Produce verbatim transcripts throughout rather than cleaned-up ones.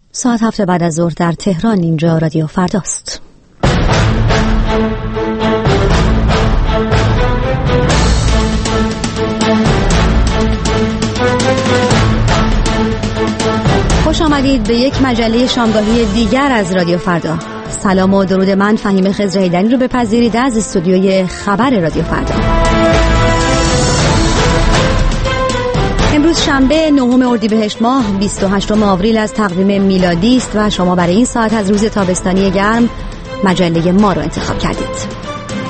ساعت هفت بعد از ظهر در تهران. اینجا رادیو فرداست. خوش آمدید به یک مجله شامگاهی دیگر از رادیو فردا. سلام و درود من فهیمه خضر حیدری رو بپذیرید از استودیوی خبر رادیو فردا. امروز شنبه نهم اردیبهشت ماه بیست و هشتم آوریل از تقویم میلادی است و شما برای این ساعت از روز تابستانی گرم مجله ما رو انتخاب کردید.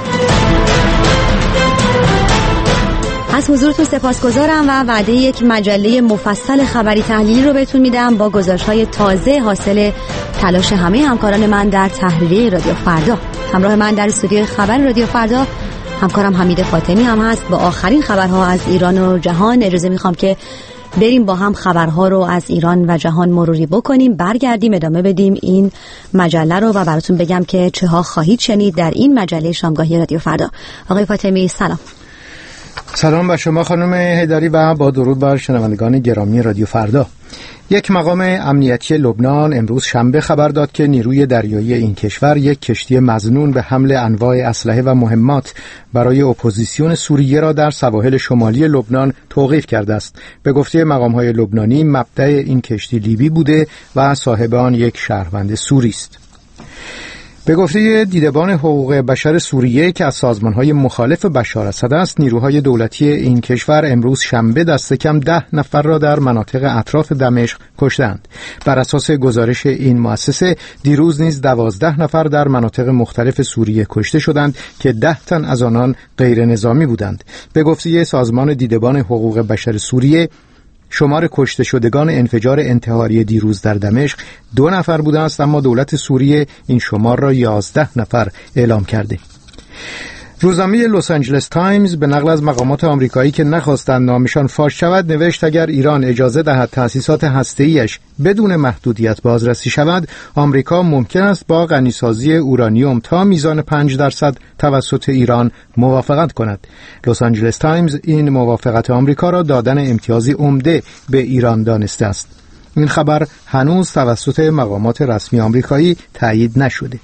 از حضورتون سپاسگزارم و وعده یک مجله مفصل خبری تحلیلی رو بهتون میدم با گزارش‌های تازه حاصل تلاش همه همکاران من در تحریریه رادیو فردا. همراه من در استودیو خبر رادیو فردا همکارم حمید فاطمی هم هست با آخرین خبرها از ایران و جهان. اجازه میخوام که بریم با هم خبرها رو از ایران و جهان مروری بکنیم، برگردیم ادامه بدیم این مجله رو و براتون بگم که چه ها خواهید شنید در این مجله شامگاهی رادیو فردا. آقای فاطمی سلام. سلام بر شما خانم حیدری و با درود بر شنوندگان گرامی رادیو فردا. یک مقام امنیتی لبنان امروز شنبه خبر داد که نیروی دریایی این کشور یک کشتی مظنون به حمل انواع اسلحه و مهمات برای اپوزیسیون سوریه را در سواحل شمالی لبنان توقیف کرده است. به گفته مقام‌های لبنانی مبدأ این کشتی لیبی بوده و صاحب آن یک شهروند سوری است. به گفته دیدبان حقوق بشر سوریه که از سازمان‌های مخالف بشار اسد است، نیروهای دولتی این کشور امروز شنبه دست کم ده نفر را در مناطق اطراف دمشق کشتند. بر اساس گزارش این مؤسسه دیروز نیز دوازده نفر در مناطق مختلف سوریه کشته شدند که ده تن از آنان غیر نظامی بودند. به گفته سازمان دیدبان حقوق بشر سوریه، شمار کشته شدگان انفجار انتحاری دیروز در دمشق دو نفر بوده است، اما دولت سوریه این شمار را یازده نفر اعلام کرده. روزنامه لس آنجلس تایمز به نقل از مقامات آمریکایی که نخواستند نامشان فاش شود نوشت اگر ایران اجازه دهد تأسیسات هسته‌ایش بدون محدودیت بازرسی شود، آمریکا ممکن است با غنیسازی اورانیوم تا میزان پنج درصد توسط ایران موافقت کند. لس آنجلس تایمز این موافقت آمریکا را دادن امتیازی عمده به ایران دانسته است. این خبر هنوز توسط مقامات رسمی آمریکایی تایید نشده.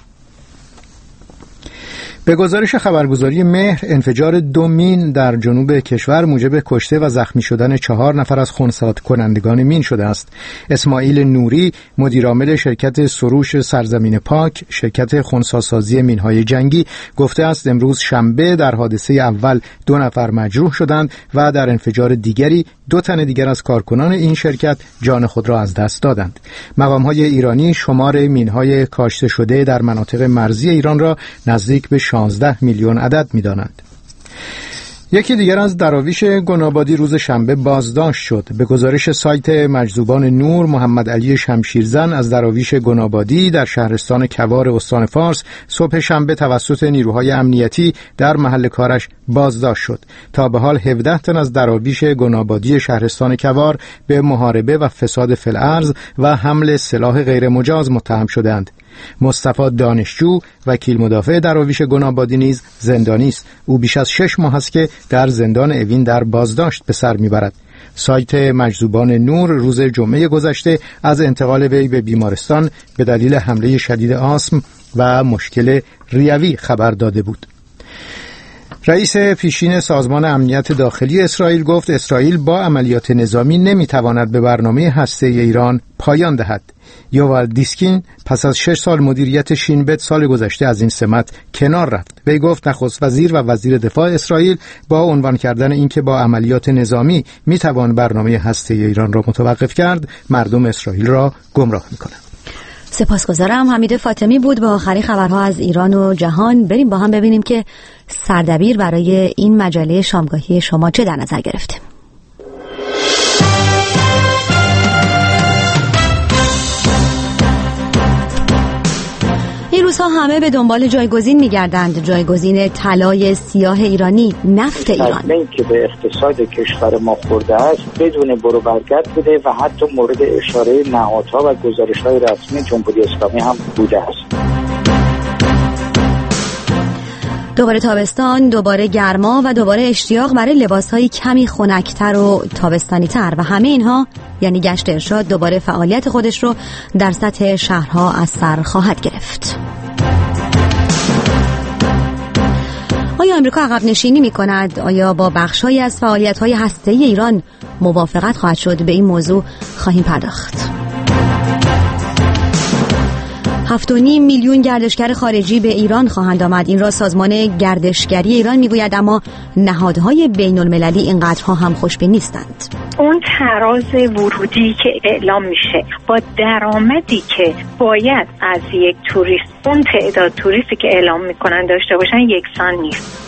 به گزارش خبرگزاری مهر، انفجار دو مین در جنوب کشور موجب کشته و زخمی شدن چهار نفر از خنثی کنندگان مین شده است. اسماعیل نوری، مدیرعامل شرکت سروش سرزمین پاک، شرکت خنثی سازی مین‌های جنگی، گفته است امروز شنبه در حادثه اول دو نفر مجروح شدند و در انفجار دیگری دو تن دیگر از کارکنان این شرکت جان خود را از دست دادند. مقام‌های ایرانی شمار مین‌های کاشته شده در مناطق مرزی ایران را نزدیک به شانزده میلیون عدد می‌دانند. یکی دیگر از دراویش گنابادی روز شنبه بازداشت شد. به گزارش سایت مجذوبان نور، محمد علی شمشیرزن از دراویش گنابادی در شهرستان کوار استان فارس صبح شنبه توسط نیروهای امنیتی در محل کارش بازداشت شد. تا به حال هفده تن از دراویش گنابادی شهرستان کوار به محاربه و فساد فی الارض و حمل سلاح غیر مجاز متهم شدند. مصطفی دانشجو، وکیل مدافع دراویش گنابادی نیز زندانی است. او بیش از شش ماه است که در زندان اوین در بازداشت به سر میبرد. سایت مجذوبان نور روز جمعه گذشته از انتقال وی به بیمارستان به دلیل حمله شدید آسم و مشکل ریوی خبر داده بود. رئیس پیشین سازمان امنیت داخلی اسرائیل گفت اسرائیل با عملیات نظامی نمیتواند به برنامه هسته‌ای ایران پایان دهد. یووال دیسکین پس از شش سال مدیریت شین بت سال گذشته از این سمت کنار رفت. وی گفت نخست وزیر و وزیر دفاع اسرائیل با عنوان کردن اینکه با عملیات نظامی میتوان برنامه هسته‌ای ایران را متوقف کرد، مردم اسرائیل را گمراه میکنند. سپاسگزارم. حمید فاطمی بود با آخرین خبرها از ایران و جهان. بریم با هم ببینیم که سردبیر برای این مجله شامگاهی شما چه در نظر گرفته. این روزها همه به دنبال جایگزین می‌گردند، جایگزین طلای سیاه ایرانی، نفت ایران. این که به اقتصاد کشور ما خورده است بدون برو برگرد بوده و حتی مورد اشاره نهادها و گزارش‌های رسمی جمهوری اسلامی هم بوده است. دوباره تابستان، دوباره گرما و دوباره اشتیاق برای لباس‌های کمی خنک‌تر و تابستانی‌تر و همه اینها یعنی گشت ارشاد دوباره فعالیت خودش رو در سطح شهرها از سر خواهد گرفت. آیا آمریکا عقب نشینی می‌کند؟ آیا با بخش‌هایی از فعالیت‌های هسته‌ای ایران موافقت خواهد شد؟ به این موضوع خواهیم پرداخت. هفت و نیم میلیون گردشگر خارجی به ایران خواهند آمد. این را سازمان گردشگری ایران میگوید، اما نهادهای بین المللی اینقدرها هم خوشبین نیستند. اون تراز ورودی که اعلام میشه با درآمدی که باید از یک توریست اون تعداد توریستی که اعلام میکنن داشته باشن یکسان نیست.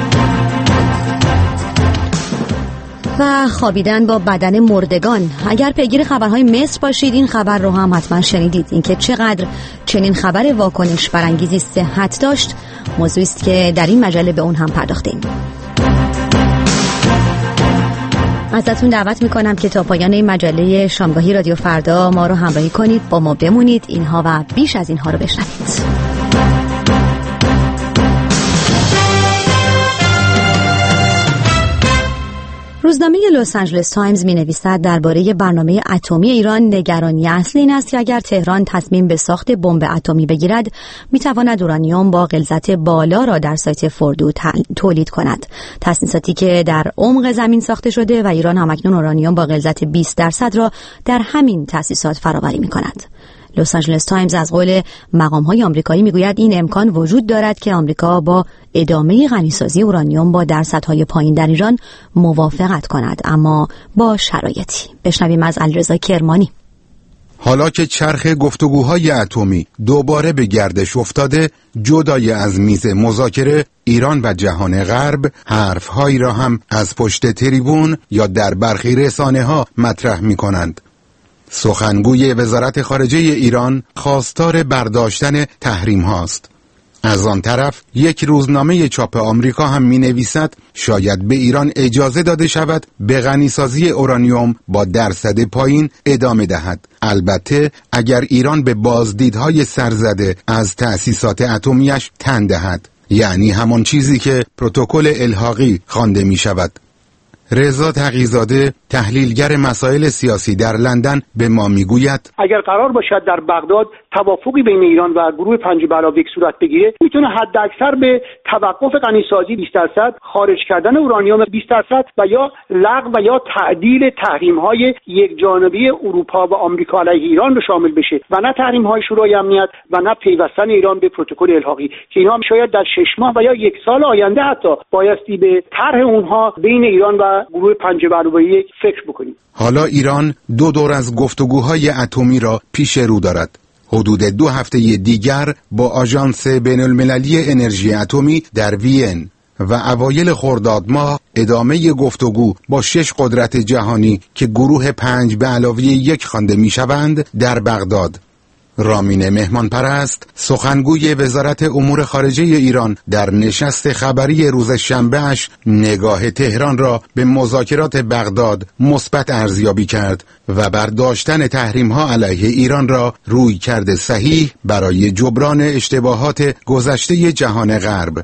و خوابیدن با بدن مردگان. اگر پیگیر خبرهای مصر باشید این خبر رو هم حتما شنیدید. اینکه چقدر چنین خبر واکنش برانگیزی صحت داشت موضوعی است که در این مجله به اون هم پرداختیم. ازتون دعوت میکنم که تا پایان این مجله شامگاهی رادیو فردا ما رو همراهی کنید، با ما بمونید، اینها و بیش از اینها رو بشنوید. روزنامه لس آنجلس تایمز می نویسد درباره برنامه اتمی ایران نگرانی اصلی این است که اگر تهران تصمیم به ساخت بمب اتمی بگیرد می تواند اورانیوم با غلظت بالا را در سایت فوردو تولید کند. تاسیساتی که در عمق زمین ساخته شده و ایران همکنون اورانیوم با غلظت بیست درصد را در همین تاسیسات فراوری می کند. لس آنجلس تایمز از قول مقام‌های آمریکایی میگوید این امکان وجود دارد که آمریکا با ادامه غنیسازی اورانیوم با درصدهای پایین در ایران موافقت کند، اما با شرایطی. بشنویم از علیرضا کرمانی. حالا که چرخ گفتگوهای اتمی دوباره به گردش افتاده، جدای از میز مذاکره، ایران و جهان غرب حرف‌هایی را هم از پشت تریبون یا در برخی رسانه‌ها مطرح می‌کنند. سخنگوی وزارت خارجه ایران خواستار برداشتن تحریم هاست. از آن طرف یک روزنامه چاپ آمریکا هم می نویسد شاید به ایران اجازه داده شود به غنیسازی اورانیوم با درصد پایین ادامه دهد، البته اگر ایران به بازدیدهای سرزده از تأسیسات اتمیش تن دهد، یعنی همان چیزی که پروتکل الحاقی خوانده می شود. رضا تقی‌زاده تحلیلگر مسائل سیاسی در لندن به ما میگوید اگر قرار باشد در بغداد توافقی بین ایران و گروه پنج بلا یک صورت بگیره، میتونه حد اکثر به توقف غنیسازی بیست درصد، خارج کردن اورانیوم بیست درصد و یا لغو و یا تعدیل تحریم‌های یک جانبی اروپا و آمریکا علیه ایران رو شامل بشه و نه تحریم‌های شورای امنیت و نه پیوستن ایران به پروتکل الحاقی که اینها شاید در شش ماه و یا یک سال آینده حتی بایستی به طرح اونها بین ایران و گروه پنج بلا یک فکر بکنیم. حالا ایران دو دور از گفتگوهای اتمی را پیش رو دارد. حدود دو هفته دیگر با آژانس بین المللی انرژی اتمی در وین و اوایل خرداد ماه ادامه گفتگو با شش قدرت جهانی که گروه پنج به علاوه یک خوانده میشوند در بغداد. رامین مهمان پرست سخنگوی وزارت امور خارجه ایران در نشست خبری روز شنبهش نگاه تهران را به مذاکرات بغداد مثبت ارزیابی کرد و برداشتن تحریم‌ها علیه ایران را رویکرد صحیح برای جبران اشتباهات گذشته جهان غرب.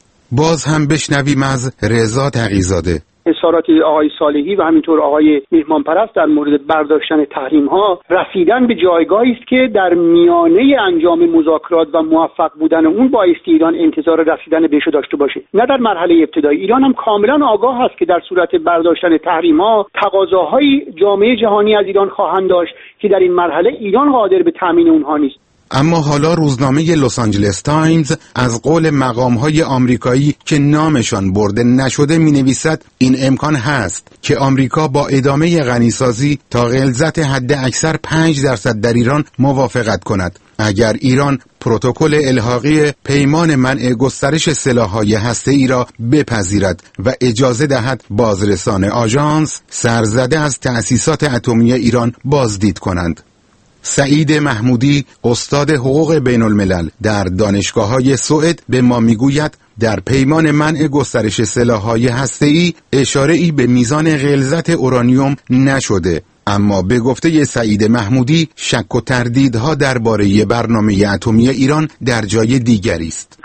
باز هم بشنویم از رضا تقی‌زاده. اظهارات آقای صالحی و همینطور آقای مهمان پرست در مورد برداشتن تحریم ها رسیدن به جایگاهی است که در میانه انجام مذاکرات و موفق بودن اون بایستی ایران انتظار رسیدن بهش داشته باشه، نه در مرحله ابتدایی. ایران هم کاملا آگاه است که در صورت برداشتن تحریم ها تقاضاهای جامعه جهانی از ایران خواهند داشت که در این مرحله ایران قادر به تامین اونها نیست. اما حالا روزنامه لس آنجلس تایمز از قول مقام‌های آمریکایی که نامشان برده نشده می‌نویسد این امکان هست که آمریکا با ادامه غنیسازی تا غلظت حد اکثر پنج درصد در ایران موافقت کند اگر ایران پروتکل الحاقی پیمان منع گسترش سلاح‌های هسته‌ای را بپذیرد و اجازه دهد بازرسان آژانس سرزده از تأسیسات اتمی ایران بازدید کنند. سعید محمودی استاد حقوق بین الملل در دانشگاه‌های سوئد به ما میگوید در پیمان منع گسترش سلاح‌های هسته‌ای اشاره‌ای به میزان غلظت اورانیوم نشده، اما به گفته سعید محمودی شک و تردیدها درباره برنامه اتمی ایران در جای دیگری است. کاری که تا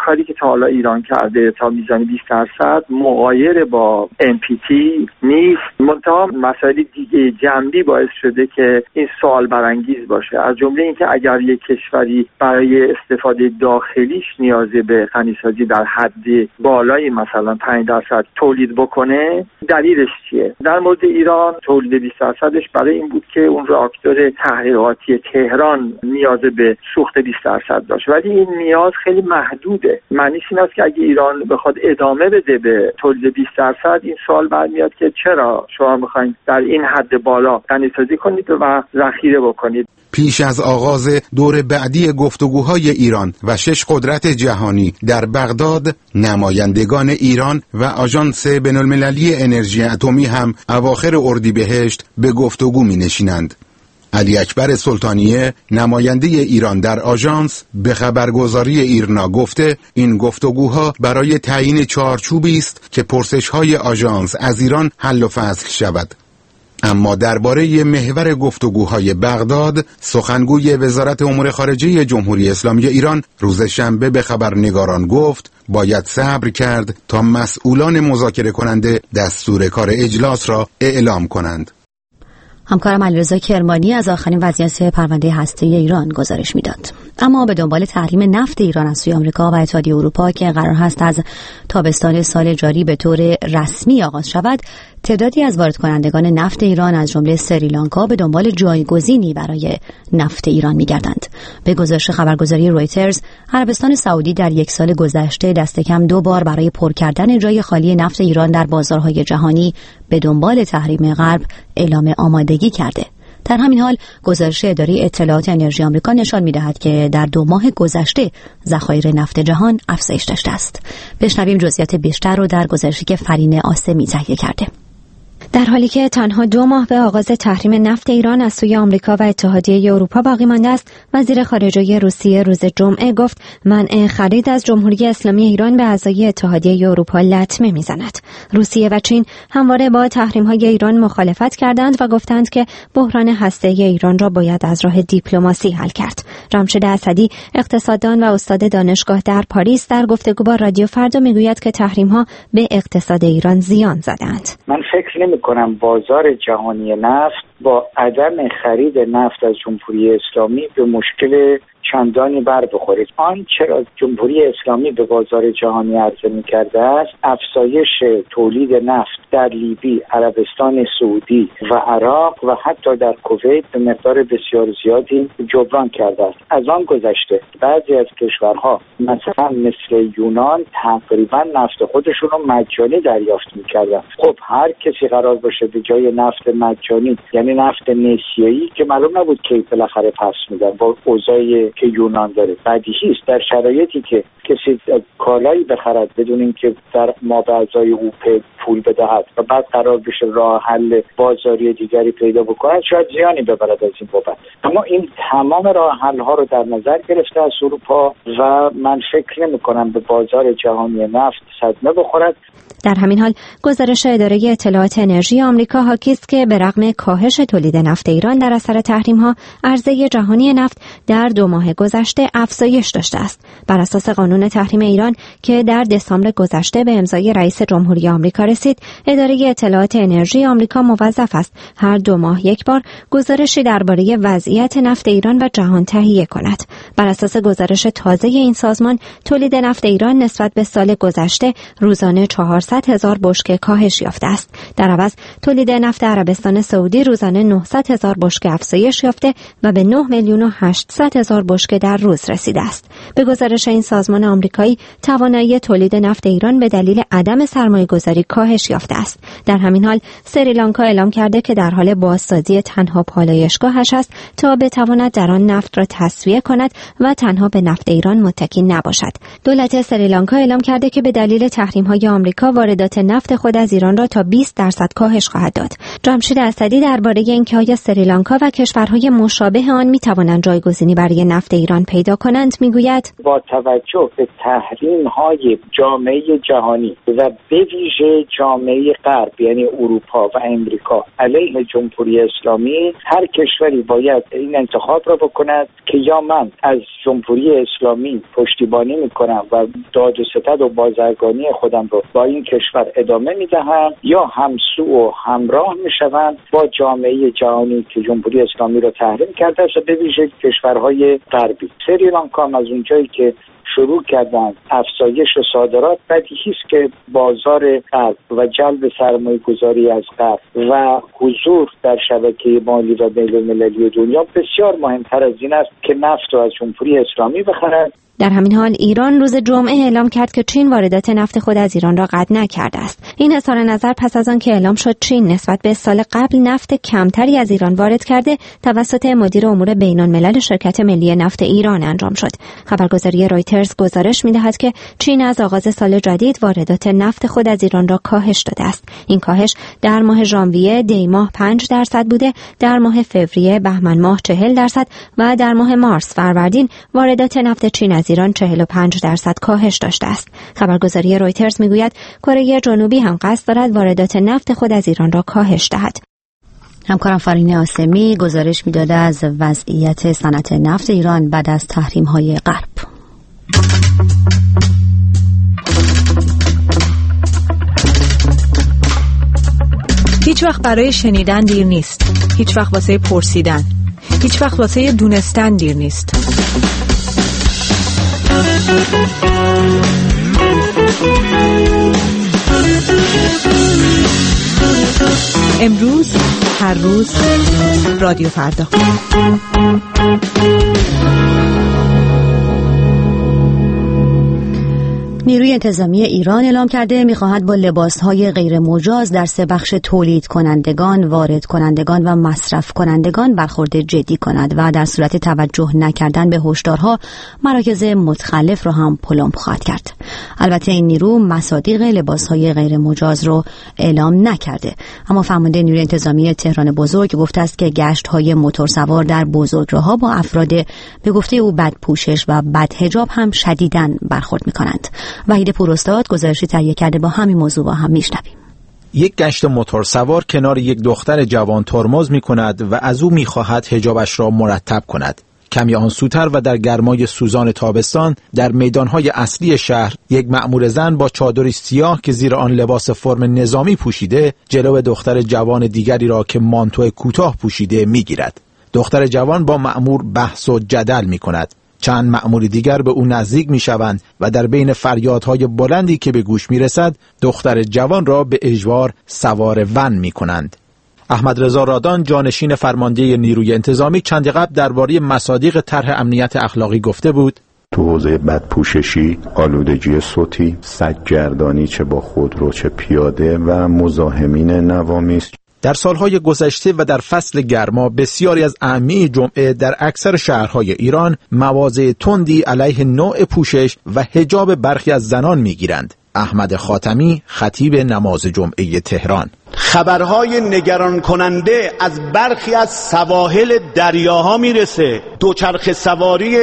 تا حالا ایران کرده تا میزان بیست درصد مغایر با ام پی تی نیست. منتها مسائل دیگه جنبی باعث شده که این سوال برانگیز باشه، از جمله اینکه اگر یک کشوری برای استفاده داخلیش نیاز به غنیسازی در حد بالای مثلا پنج درصد تولید بکنه، دلیلش چیه؟ در مورد ایران تولید بیست درصدش برای این بود که اون راکتور تحقیقاتی تهران نیاز به سوخت بیست درصد داشت، ولی این نیاز خیلی محدوده. معنیش این است که اگه ایران بخواد ادامه بده به تولید بیست درصد، این سوال برمیاد که چرا شما میخواین در این حد بالا غنیسازی کنید و ذخیره بکنید. پیش از آغاز دور بعدی گفتگوهای ایران و شش قدرت جهانی در بغداد، نمایندگان ایران و آژانس بین‌المللی انرژی اتمی هم اواخر اردیبهشت به گفتگو می نشینند. علی اکبر سلطانیه، نماینده ایران در آژانس، به خبرگزاری ایرنا گفته این گفتگوها برای تعیین چارچوبی است که پرسش‌های آژانس از ایران حل و فصل شود. اما درباره محور گفتگوهای بغداد، سخنگوی وزارت امور خارجه جمهوری اسلامی ایران روز شنبه به خبرنگاران گفت باید صبر کرد تا مسئولان مذاکره کننده دستور کار اجلاس را اعلام کنند. همکارم علیرضا کرمانی از آخرین وضعیت پرونده هسته‌ای ایران گزارش میداد. اما به دنبال تحریم نفت ایران از سوی آمریکا و اتحادیه اروپا که قرار هست از تابستان سال جاری به طور رسمی آغاز شود، تعدادی از وارد کنندگان نفت ایران از جمله سریلانکا به دنبال جایگزینی برای نفت ایران می‌گردند. به گزارش خبرگزاری رویترز، عربستان سعودی در یک سال گذشته دست کم دو بار برای پر کردن جای خالی نفت ایران در بازارهای جهانی به دنبال تحریم غرب اعلام آمادگی کرده. در همین حال گزارش اداره اطلاعات انرژی آمریکا نشان می‌دهد که در دو ماه گذشته ذخایر نفت جهان افزایش داشته است. بشنویم جزئیات بیشتر رو در گزارشی که فرین آسمی تهیه کرده. در حالی که تنها دو ماه به آغاز تحریم نفت ایران از سوی آمریکا و اتحادیه اروپا باقی مانده است، وزیر خارجه روسیه روز جمعه گفت منع خرید از جمهوری اسلامی ایران به اعضای اتحادیه اروپا لطمه میزند. روسیه و چین همواره با تحریم‌های ایران مخالفت کردند و گفتند که بحران هسته‌ای ایران را باید از راه دیپلماسی حل کرد. جمشید اسدی، اقتصاددان و استاد دانشگاه در پاریس، در گفتگو با رادیو فردا میگوید که تحریم‌ها به اقتصاد ایران زیان زدند. من فکر نمی‌کنم بازار جهانی نفت با عدم خرید نفت از جمهوری اسلامی به مشکل چندانی بر بخورید. آنچه را جمهوری اسلامی به بازار جهانی عرضه می‌کرده است افزایش تولید نفت در لیبی، عربستان سعودی و عراق و حتی در کویت به مقدار بسیار زیادی جبران کرده است. از آن گذشته بعضی از کشورها مثلا مثل یونان تقریبا نفت خودشون رو مجانی دریافت می‌کردن. خب هر کسی قرار باشه به جای نفت مجانی، یعنی نفت نسیه‌ای که معلوم نبود کی بالاخره پس میدن، با اوضاعی که یونان داره بدیهی است در شرایطی که کسی کالایی بخرد بدون اینکه در مابعضای او پول بدهد و بعد قرار بشه راه حل بازاری دیگری پیدا بکند، شاید زیانی ببرد از این بابت. اما این تمام راه حل ها رو در نظر گرفته از اروپا و من فکر نمی کنم به بازار جهانی نفت صدمه بخورد. در همین حال گزارش اداره اطلاعات انرژی آمریکا حاکی است که به رغم کاهش تولید نفت ایران در اثر تحریم‌ها، عرضه جهانی نفت در دو ماه گذشته افزایش داشته است. بر اساس قانون تحریم ایران که در دسامبر گذشته به امضای رئیس جمهوری آمریکا رسید، اداره اطلاعات انرژی آمریکا موظف است هر دو ماه یک بار گزارشی درباره وضعیت نفت ایران و جهان تهیه کند. بر اساس گزارش تازه این سازمان، تولید نفت ایران نسبت به سال گذشته روزانه چهارصد هزار بشکه کاهش یافته است. در عوض تولید نفت عربستان سعودی روزانه نهصد هزار بشکه افزایش یافته و به نه میلیون و هشتصد هزار بشکه در روز رسیده است. به گزارش این سازمان آمریکایی، توانایی تولید نفت ایران به دلیل عدم سرمایه‌گذاری کاهش یافته است. در همین حال سریلانکا اعلام کرده که در حال بازسازی تنها پالایشگاهش است تا بتواند در آن نفت را تصفیه کند و تنها به نفت ایران متکی نباشد. دولت سریلانکا اعلام کرده که به دلیل تحریم‌های آمریکا واردات نفت خود از ایران را تا بیست درصد کاهش خواهد داد. جمشید اسدی درباره اینکه آیا سریلانکا و کشورهای مشابه آن می‌توانند جایگزینی برای نفت ایران پیدا کنند میگوید با توجه به تحریم‌های جامعه جهانی و به ویژه جامعه غرب یعنی اروپا و امریکا علیه جمهوری اسلامی، هر کشوری باید این انتخاب را بکند که یا من از از جمهوری اسلامی پشتیبانی میکنم و داد و ستد و بازرگانی خودم رو با این کشور ادامه میدهم یا همسو و همراه میشوند با جامعه جهانی که جمهوری اسلامی رو تحریم کرده است و به ویژه کشورهای غربی. سریلانکا هم از اونجایی که شروع کردن افزایش صادرات، بدیهی است که بازار غرب و جلب سرمایه گذاری از غرب و حضور در شبکه مالی و بین‌المللی دنیا بسیار مهمتر از این است که نفت رو از جمهوری اسلامی بخرند. در همین حال ایران روز جمعه اعلام کرد که چین واردات نفت خود از ایران را قطع نکرده است. این اظهار نظر پس از آن که اعلام شد چین نسبت به سال قبل نفت کمتری از ایران وارد کرده توسط مدیر امور بین‌الملل شرکت ملی نفت ایران انجام شد. خبرگزاری رویترز گزارش می‌دهد که چین از آغاز سال جدید واردات نفت خود از ایران را کاهش داده است. این کاهش در ماه ژانویه دی ماه پنج درصد بوده، در ماه فوریه بهمن ماه چهل درصد و در ماه مارس فروردین واردات نفت چین از ایران چهل و پنج درصد کاهش داشته است. خبرگزاری رویترز میگوید کره جنوبی هم قصد دارد واردات نفت خود از ایران را کاهش دهد. همکارم فرین آسمی گزارش میداده از وضعیت صنعت نفت ایران بعد از تحریم‌های غرب. هیچ وقت برای شنیدن دیر نیست. هیچ وقت واسه پرسیدن. هیچ وقت واسه دونستن دیر نیست. امروز، هر روز، رادیو فردا. نیروی انتظامی ایران اعلام کرده می‌خواهد با لباس‌های غیر مجاز در سه بخش تولید کنندگان، وارد کنندگان و مصرف کنندگان برخورد جدی کند و در صورت توجه نکردن به هشدارها مراکز متخلف را هم پلم خواهد کرد. البته این نیرو مصادیق لباس‌های غیر مجاز رو اعلام نکرده، اما فرمانده نیروی انتظامی تهران بزرگ گفته است که گشت‌های موتورسوار در بزرگراه‌ها با افراد به گفته او بدپوشش و بدحجاب هم شدیداً برخورد می‌کنند. وحید پوراستاد گزارشی تهیه کرده، با همین موضوع با هم میشنویم. یک گشت موتورسوار کنار یک دختر جوان ترمز می‌کند و از او می‌خواهد حجابش را مرتب کند. کمی آن سوتر و در گرمای سوزان تابستان در میدان‌های اصلی شهر یک مأمور زن با چادری سیاه که زیر آن لباس فرم نظامی پوشیده جلو دختر جوان دیگری را که مانتو کوتاه پوشیده می‌گیرد. دختر جوان با مأمور بحث و جدل می‌کند. چند مأمور دیگر به او نزدیک می‌شوند و در بین فریادهای بلندی که به گوش می‌رسد دختر جوان را به اجبار سوار ون می‌کنند. احمد رضا رادان جانشین فرمانده نیروی انتظامی چندی قبل درباره مصادیق طرح امنیت اخلاقی گفته بود: تو حوزه بدپوششی، آلودگی صوتی، سگ‌گردانی چه با خودرو چه پیاده و مزاحمین نوامیس. در سالهای گذشته و در فصل گرما بسیاری از اعمده جمعه در اکثر شهرهای ایران مواضع تندی علیه نوع پوشش و حجاب برخی از زنان میگیرند. احمد خاتمی خطیب نماز جمعه تهران: خبرهای نگران کننده از برخی از سواحل دریاها میرسه. دوچرخه سواری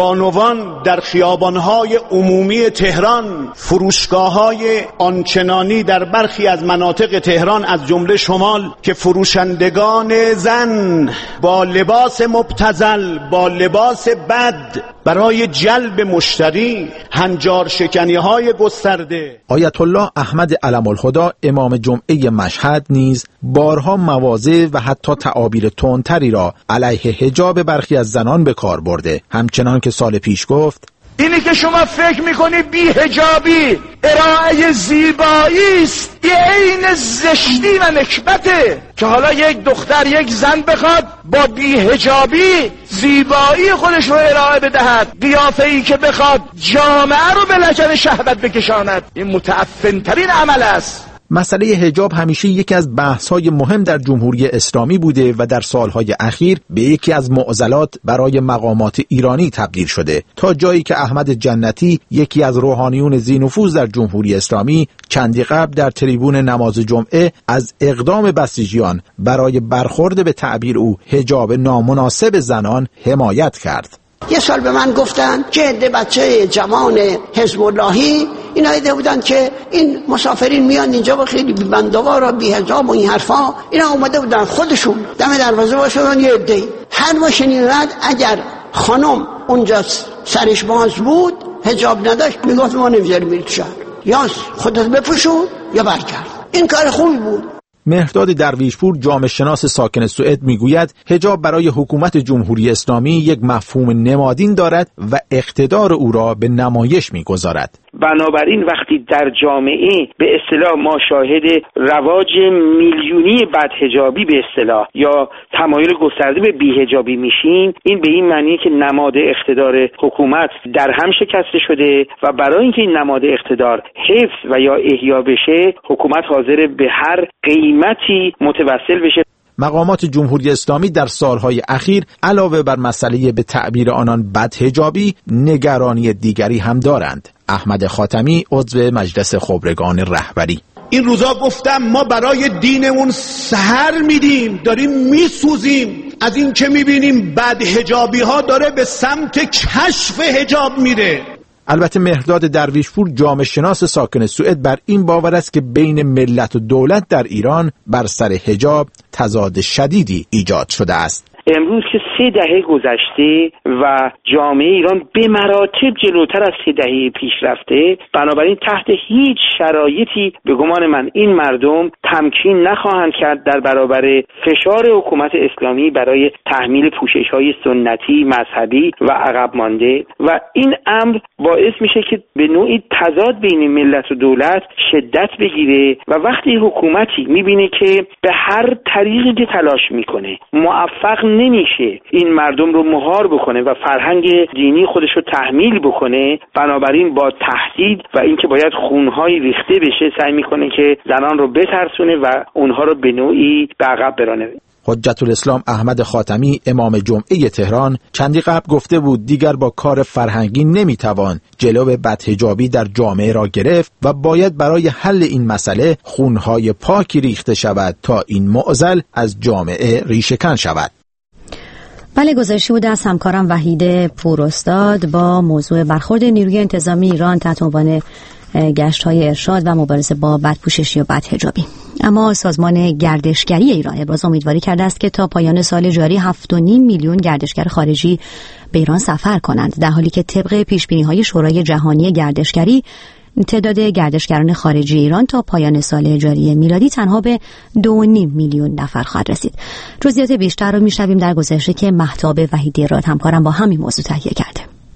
بانوان در خیابانهای عمومی تهران، فروشگاه‌های آنچنانی در برخی از مناطق تهران از جمله شمال که فروشندگان زن با لباس مبتذل، با لباس بد برای جلب مشتری هنجار شکنی‌های گسترده. آیت الله احمد علم الهدی امام جمعه مشهد نیز بارها مواضع و حتی تعابیر تندتری را علیه حجاب برخی از زنان به کار برده. همچنان که سال پیش گفت: اینی که شما فکر میکنی بی حجابی ارائه زیبایی است، یه عین زشتی و نکبته که حالا یک دختر یک زن بخواد با بی حجابی زیبایی خودش رو ارائه بدهد، قیافه ای که بخواد جامعه رو به لجن شهوت بکشاند. این متعفن ترین عمل است. مسئله حجاب همیشه یکی از بحث‌های مهم در جمهوری اسلامی بوده و در سالهای اخیر به یکی از معضلات برای مقامات ایرانی تبدیل شده، تا جایی که احمد جنتی یکی از روحانیون ذی‌نفوذ در جمهوری اسلامی چندی قبل در تریبون نماز جمعه از اقدام بسیجیان برای برخورد به تعبیر او حجاب نامناسب زنان حمایت کرد. یه سال به من گفتن که عده بچه جوان حزب اللهی اینا ایده بودن که این مسافرین میان اینجا با خیلی بی‌بندوار و بی‌حجاب و این حرفا، اینا اومده بودن خودشون دم دروازه واسدن یه عده هر ماشینی رد اگر خانم اونجا سرش باز بود، حجاب نداشت، میگفت ما نمیذاریم میری تو شهر، یا خودت بپوشون یا برگرد. این کار خوبی بود. مهرداد درویشپور جامعه شناس ساکن سوئد میگوید حجاب برای حکومت جمهوری اسلامی یک مفهوم نمادین دارد و اقتدار او را به نمایش میگذارد. بنابراین وقتی در جامعه به اصطلاح ما شاهد رواج میلیونی بدحجابی به اصطلاح یا تمایل گسترده به بی‌حجابی میشیم، این به این معنیه که نماد اقتدار حکومت در هم شکسته شده و برای اینکه این نماد اقتدار حفظ و یا احیا بشه، حکومت حاضر به هر قیمتی متوسل بشه. مقامات جمهوری اسلامی در سالهای اخیر علاوه بر مسئله به تعبیر آنان بدحجابی، نگرانی دیگری هم دارند. احمد خاتمی عضو مجلس خبرگان رهبری: این روزا گفتم ما برای دینمون سحر میدیم، داریم میسوزیم از این که میبینیم بدحجابی ها داره به سمت کشف حجاب میره. البته مهرداد درویشپور جامعه شناس ساکن سوئد بر این باور است که بین ملت و دولت در ایران بر سر حجاب تضاد شدیدی ایجاد شده است. امروز که سه دهه گذشته و جامعه ایران به مراتب جلوتر از سه دهه پیش رفته، بنابراین تحت هیچ شرایطی به گمان من این مردم تمکین نخواهند کرد در برابر فشار حکومت اسلامی برای تحمیل پوشش‌های سنتی، مذهبی و عقب مانده و این امر باعث میشه که به نوعی تضاد بین ملت و دولت شدت بگیره و وقتی حکومتی میبینه که به هر طریقی که تلاش میکنه موفق نمیشه این مردم رو مهار بکنه و فرهنگ دینی خودش رو تحمیل بکنه، بنابراین با تهدید و اینکه باید خونهای ریخته بشه سعی میکنه که زنان رو بترسونه و اونها رو به نوعی به عقب برانه. حجت الاسلام احمد خاتمی امام جمعه تهران چندی قبل گفته بود دیگر با کار فرهنگی نمیتوان جلو بدحجابی در جامعه را گرفت و باید برای حل این مسئله خونهای پاکی ریخته شود تا این معضل از جامعه ریشه‌کن شود. بله، گزارشی بود از همکارم وحید پوراستاد با موضوع برخورد نیروی انتظامی ایران تحت عنوان گشت‌های ارشاد و مبارزه با بدپوششی و بدحجابی. اما سازمان گردشگری ایران ابراز امیدواری کرده است که تا پایان سال جاری هفت و نیم میلیون گردشگر خارجی به ایران سفر کنند، در حالی که طبق پیش‌بینی‌های شورای جهانی گردشگری تعداد گردشگران خارجی ایران تا پایان سال جاری میلادی تنها به دو و نیم میلیون نفر خواهد رسید. جزئیات بیشتر رو میشنویم در گزارشی که مهتاب وحیدی راد همکارم با همین موضوع تهیه کرده.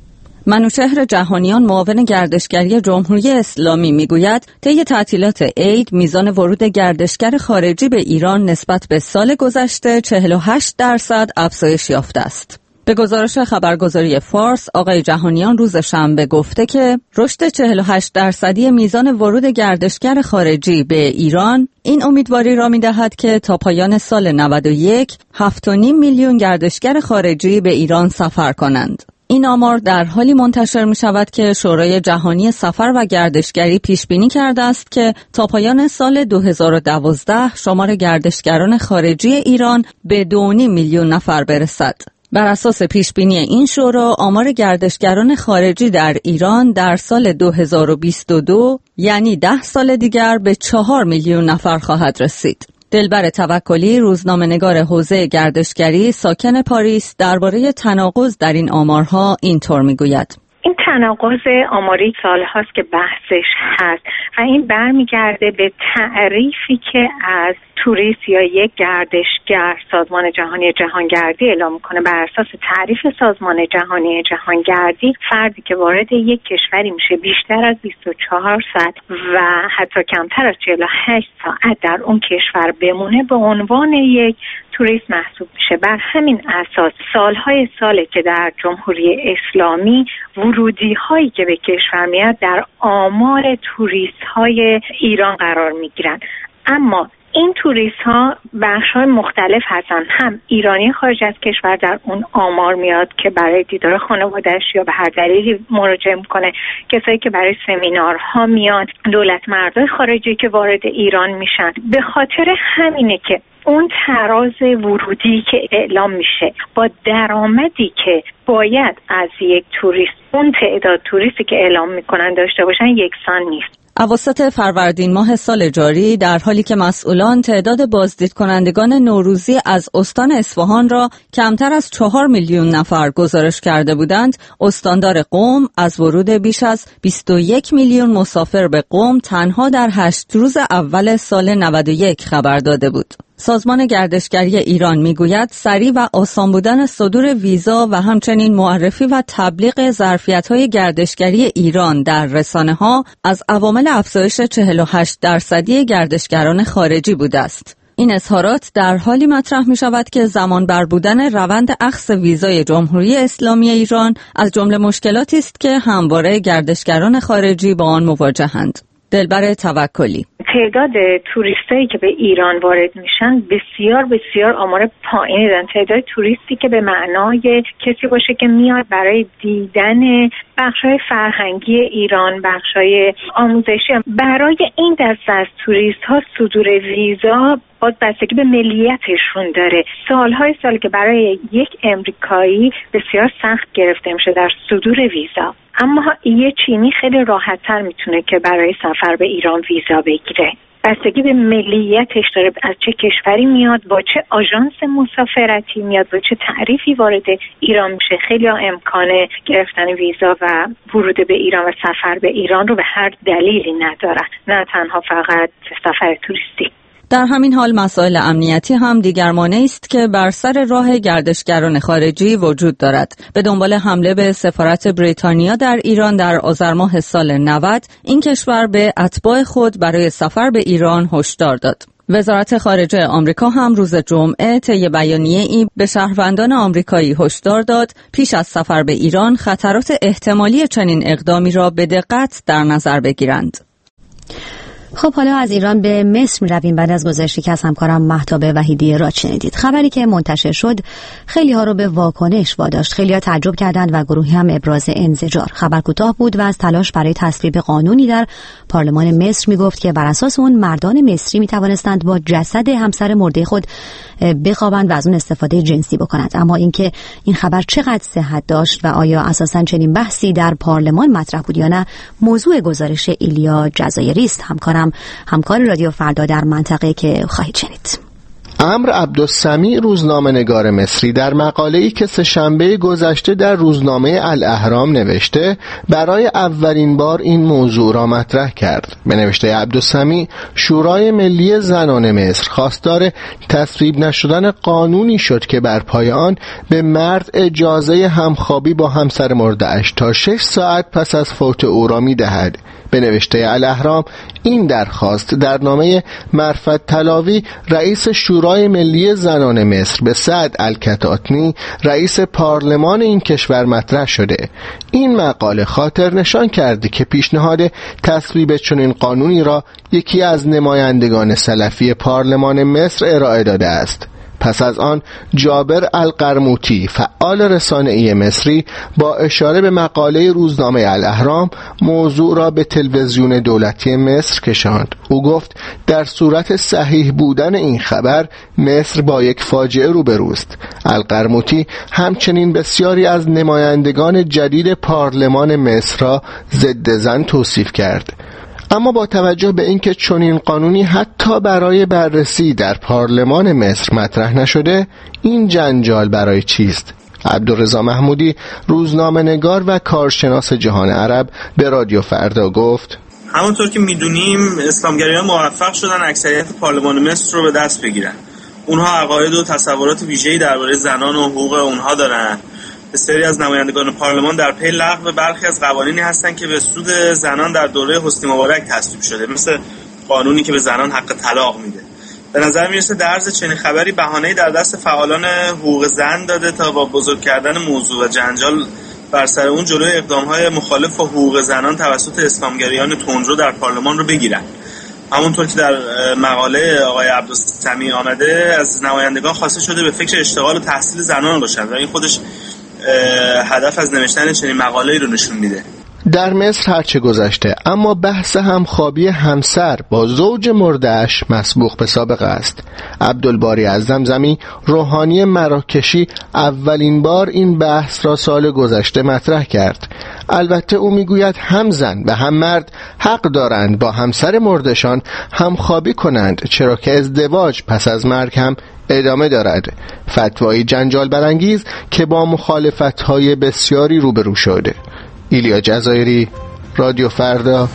منوچهر جهانیان معاون گردشگری جمهوری اسلامی میگوید طی تعطیلات عید میزان ورود گردشگر خارجی به ایران نسبت به سال گذشته چهل و هشت درصد افزایش یافته است. به گزارش خبرگزاری فارس، آقای جهانیان روز شنبه گفته که رشد چهل و هشت درصدی میزان ورود گردشگر خارجی به ایران این امیدواری را می‌دهد که تا پایان سال نود و یک هفت و نیم میلیون گردشگر خارجی به ایران سفر کنند. این آمار در حالی منتشر می شود که شورای جهانی سفر و گردشگری پیش بینی کرده است که تا پایان سال دو هزار و دوازده شمار گردشگران خارجی ایران به دو و نیم میلیون نفر برسد. بر اساس پیش بینی این شورا آمار گردشگران خارجی در ایران در سال دو هزار و بیست و دو یعنی ده سال دیگر به چهار میلیون نفر خواهد رسید. دلبر توکلی روزنامه‌نگار حوزه گردشگری ساکن پاریس درباره تناقض در این آمارها اینطور میگوید: این تناقض آماری سال‌هاست که بحثش هست و این برمیگرده به تعریفی که از توریست یا یک گردشگر سازمان جهانی جهانگردی اعلام میکنه. بر اساس تعریف سازمان جهانی جهانگردی فردی که وارد یک کشوری میشه بیشتر از بیست و چهار ساعت و حتی کمتر از چهل و هشت ساعت در اون کشور بمونه به عنوان یک توریست محسوب میشه. بر همین اساس سالهای ساله که در جمهوری اسلامی ورودی هایی که به کشور میاد در آمار توریست های ایران قرار میگیرن، اما این توریست ها بخش های مختلف هستن. هم ایرانی خارج از کشور در اون آمار میاد که برای دیدار خانواده‌اش یا به هر دلیلی مراجعه میکنه، کسایی که برای سمینارها میان، دولت مردای خارجی که وارد ایران میشن. به خاطر همینه که اون تراز ورودی که اعلام میشه با درآمدی که باید از یک توریست، اون تعداد توریستی که اعلام میکنن داشته باشن یکسان نیست. اواسط فروردین ماه سال جاری، در حالی که مسئولان تعداد بازدید کنندگان نوروزی از استان اصفهان را کمتر از چهار میلیون نفر گزارش کرده بودند، استاندار قم از ورود بیش از بیست و یک میلیون مسافر به قم تنها در هشت روز اول سال نود و یک خبر داده بود. سازمان گردشگری ایران میگوید سریع و آسان بودن صدور ویزا و همچنین معرفی و تبلیغ ظرفیت‌های گردشگری ایران در رسانه‌ها از عوامل افزایش چهل و هشت درصدی گردشگران خارجی بوده است. این اظهارات در حالی مطرح می شود که زمان بر بودن روند اخذ ویزای جمهوری اسلامی ایران از جمله مشکلاتی است که همواره گردشگران خارجی با آن مواجهند. دلبر توکلی: تعداد توریستایی که به ایران وارد میشن بسیار بسیار آمار پایینی دارن. تعداد توریستی که به معنای کسی باشه که میاد برای دیدن بخشای فرهنگی ایران، بخشای آموزشی، برای این دسته از توریست ها صدور ویزا باز بستگی به ملیتشون داره. سالهای سال که برای یک امریکایی بسیار سخت گرفته میشه در صدور ویزا، اما یه چینی خیلی راحت‌تر میتونه که برای سفر به ایران ویزا بگیره. بستگی به ملیتش داره، از چه کشوری میاد، با چه آژانس مسافرتی میاد، با چه تعریفی وارد ایران میشه. خیلی امکان گرفتن ویزا و ورود به ایران و سفر به ایران رو به هر دلیلی ندارن، نه تنها فقط سفر توریستی. در همین حال مسائل امنیتی هم دیگر مانعی است که بر سر راه گردشگران خارجی وجود دارد. به دنبال حمله به سفارت بریتانیا در ایران در آذر ماه سال نود، این کشور به اتباع خود برای سفر به ایران هشدار داد. وزارت خارجه آمریکا هم روز جمعه طی بیانیه‌ای به شهروندان آمریکایی هشدار داد پیش از سفر به ایران خطرات احتمالی چنین اقدامی را به دقت در نظر بگیرند. خب حالا از ایران به مصر می رویم. بعد از گزارشی که از همکارم مهتاب وحیدی را شنیدید، خبری که منتشر شد خیلی ها رو به واکنش واداشت. خیلی ها تعجب کردند و گروهی هم ابراز انزجار. خبر کوتاه بود و از تلاش برای تصویب قانونی در پارلمان مصر می گفت که بر اساس اون مردان مصری می توانستند با جسد همسر مرده خود بخوابند و از اون استفاده جنسی بکنند. اما اینکه این خبر چقدر صحت داشت و آیا اساساً چنین بحثی در پارلمان مطرح بود یا نه، موضوع گزارش ایلیا جزایری است، همکارم همکار رادیو فردا در منطقه که خواهید شنید. عمرو عبدالسمیع روزنامه‌نگار مصری در مقاله‌ای که سه‌شنبه گذشته در روزنامه الاهرام نوشته برای اولین بار این موضوع را مطرح کرد. به نوشته عبدالسمیع، شورای ملی زنان مصر خواستار تصویب نشدن قانونی شد که بر پای آن به مرد اجازه همخوابی با همسر مرده‌اش تا شش ساعت پس از فوت او را می‌دهد. به نوشته الاهرام، این درخواست در نامه مرفت تلاوی رئیس شورای ملی زنان مصر به سعد الکتاتنی رئیس پارلمان این کشور مطرح شده. این مقاله خاطر نشان کرده که پیشنهاد تصویب چنین قانونی را یکی از نمایندگان سلفی پارلمان مصر ارائه داده است. پس از آن جابر القرموطی فعال رسانه‌ای مصری با اشاره به مقاله روزنامه الاهرام موضوع را به تلویزیون دولتی مصر کشاند. او گفت در صورت صحیح بودن این خبر مصر با یک فاجعه روبروست. القرموطی همچنین بسیاری از نمایندگان جدید پارلمان مصر را ضد زن توصیف کرد. اما با توجه به اینکه چنین قانونی حتی برای بررسی در پارلمان مصر مطرح نشده، این جنجال برای چیست؟ عبدالرضا محمودی، روزنامه‌نگار و کارشناس جهان عرب، به رادیو فردا گفت: همونطور که میدونیم اسلامگرایان موفق شدن اکثریت پارلمان مصر رو به دست بگیرن. اونها عقاید و تصورات ویژه‌ای درباره زنان و حقوق اونها دارن. بسیاری از نمایندگان پارلمان در پی لغو برخی از قوانینی هستند که به سود زنان در دوره حسنی مبارک تصویب شده، مثل قانونی که به زنان حق طلاق میده. به نظر میرسه در عرض چنین خبری بهانه‌ای در دست فعالان حقوق زن داده تا با بزرگ کردن موضوع و جنجال بر سر اون جلوی اقدام‌های مخالف با حقوق زنان توسط اسلامگرایان تندرو در پارلمان رو بگیرن. همونطور که در مقاله آقای عبدالسمیع آمده، از نمایندگان خواسته شده به فکر اشتغال و تحصیل زنان باشند و این خودش هدف از نوشتن چنین مقاله‌ای رو نشون میده. در مصر هرچه گذشته، اما بحث همخوابی همسر با زوج مرده‌اش مسبوق به سابقه است. عبدالباری از زمزمی، روحانی مراکشی، اولین بار این بحث را سال گذشته مطرح کرد. البته او میگوید هم زن و هم مرد حق دارند با همسر مردشان همخوابی کنند، چرا که ازدواج پس از مرگ هم ادامه دارد. فتوایی جنجال برانگیز که با مخالفت‌های بسیاری روبرو شده. ایلیا جزایری، رادیو فردا.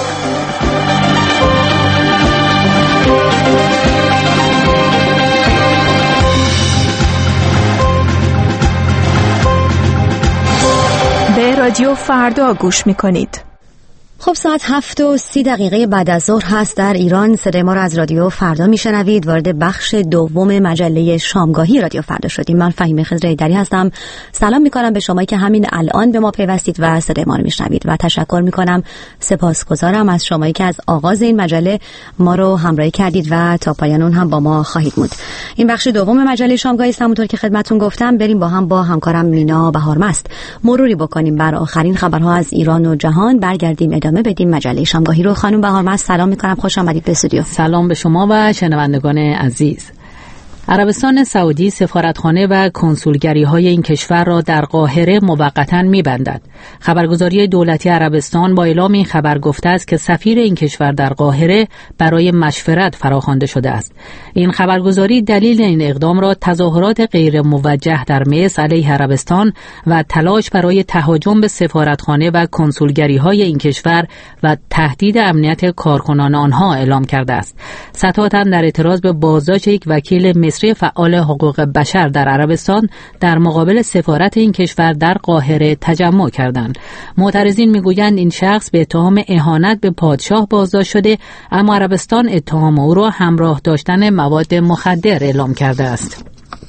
به رادیو فردا گوش می‌کنید. خب ساعت هفت و سی دقیقه بعد از ظهر هست در ایران. صدای ما را از رادیو فردا میشنوید. وارد بخش دوم مجله شامگاهی رادیو فردا شدیم. من فهیمه خضر ایدری هستم. سلام میکنم به شمایی که همین الان به ما پیوستید و صدای ما رو میشنوید و تشکر میکنم، سپاسگزارم از شمایی که از آغاز این مجله ما رو همراهی کردید و تا پایان اون هم با ما خواهید بود. این بخش دوم مجله شامگاهی است. همونطور که خدمتتون گفتم بریم با هم با همکارم مینا بهارمست مروری بکنیم بر آخرین خبرها از ایران و جهان. برگردیم ادامه بدیم مجله شامگاهی رو. خانم بهارمست سلام میکنم، خوش آمدید به استودیو. سلام به شما و شنوندگان عزیز. عربستان سعودی سفارتخانه و کنسولگری‌های این کشور را در قاهره موقتاً می‌بندد. خبرگزاری دولتی عربستان با اعلام این خبر گفته است که سفیر این کشور در قاهره برای مشورت فراخوانده شده است. این خبرگزاری دلیل این اقدام را تظاهرات غیر موجه در مصر علیه عربستان و تلاش برای تهاجم به سفارتخانه و کنسولگری‌های این کشور و تهدید امنیت کارکنان آنها اعلام کرده است. ستاتاً در اعتراض به بازداشت یک وکیل مصری فعال حقوق بشر در عربستان در مقابل سفارت این کشور در قاهره تجمع کردند. معترضین میگویند این شخص به اتهام اهانت به پادشاه بازداشت شده، اما عربستان اتهام او را همراه داشتن مواد مخدر اعلام کرده است.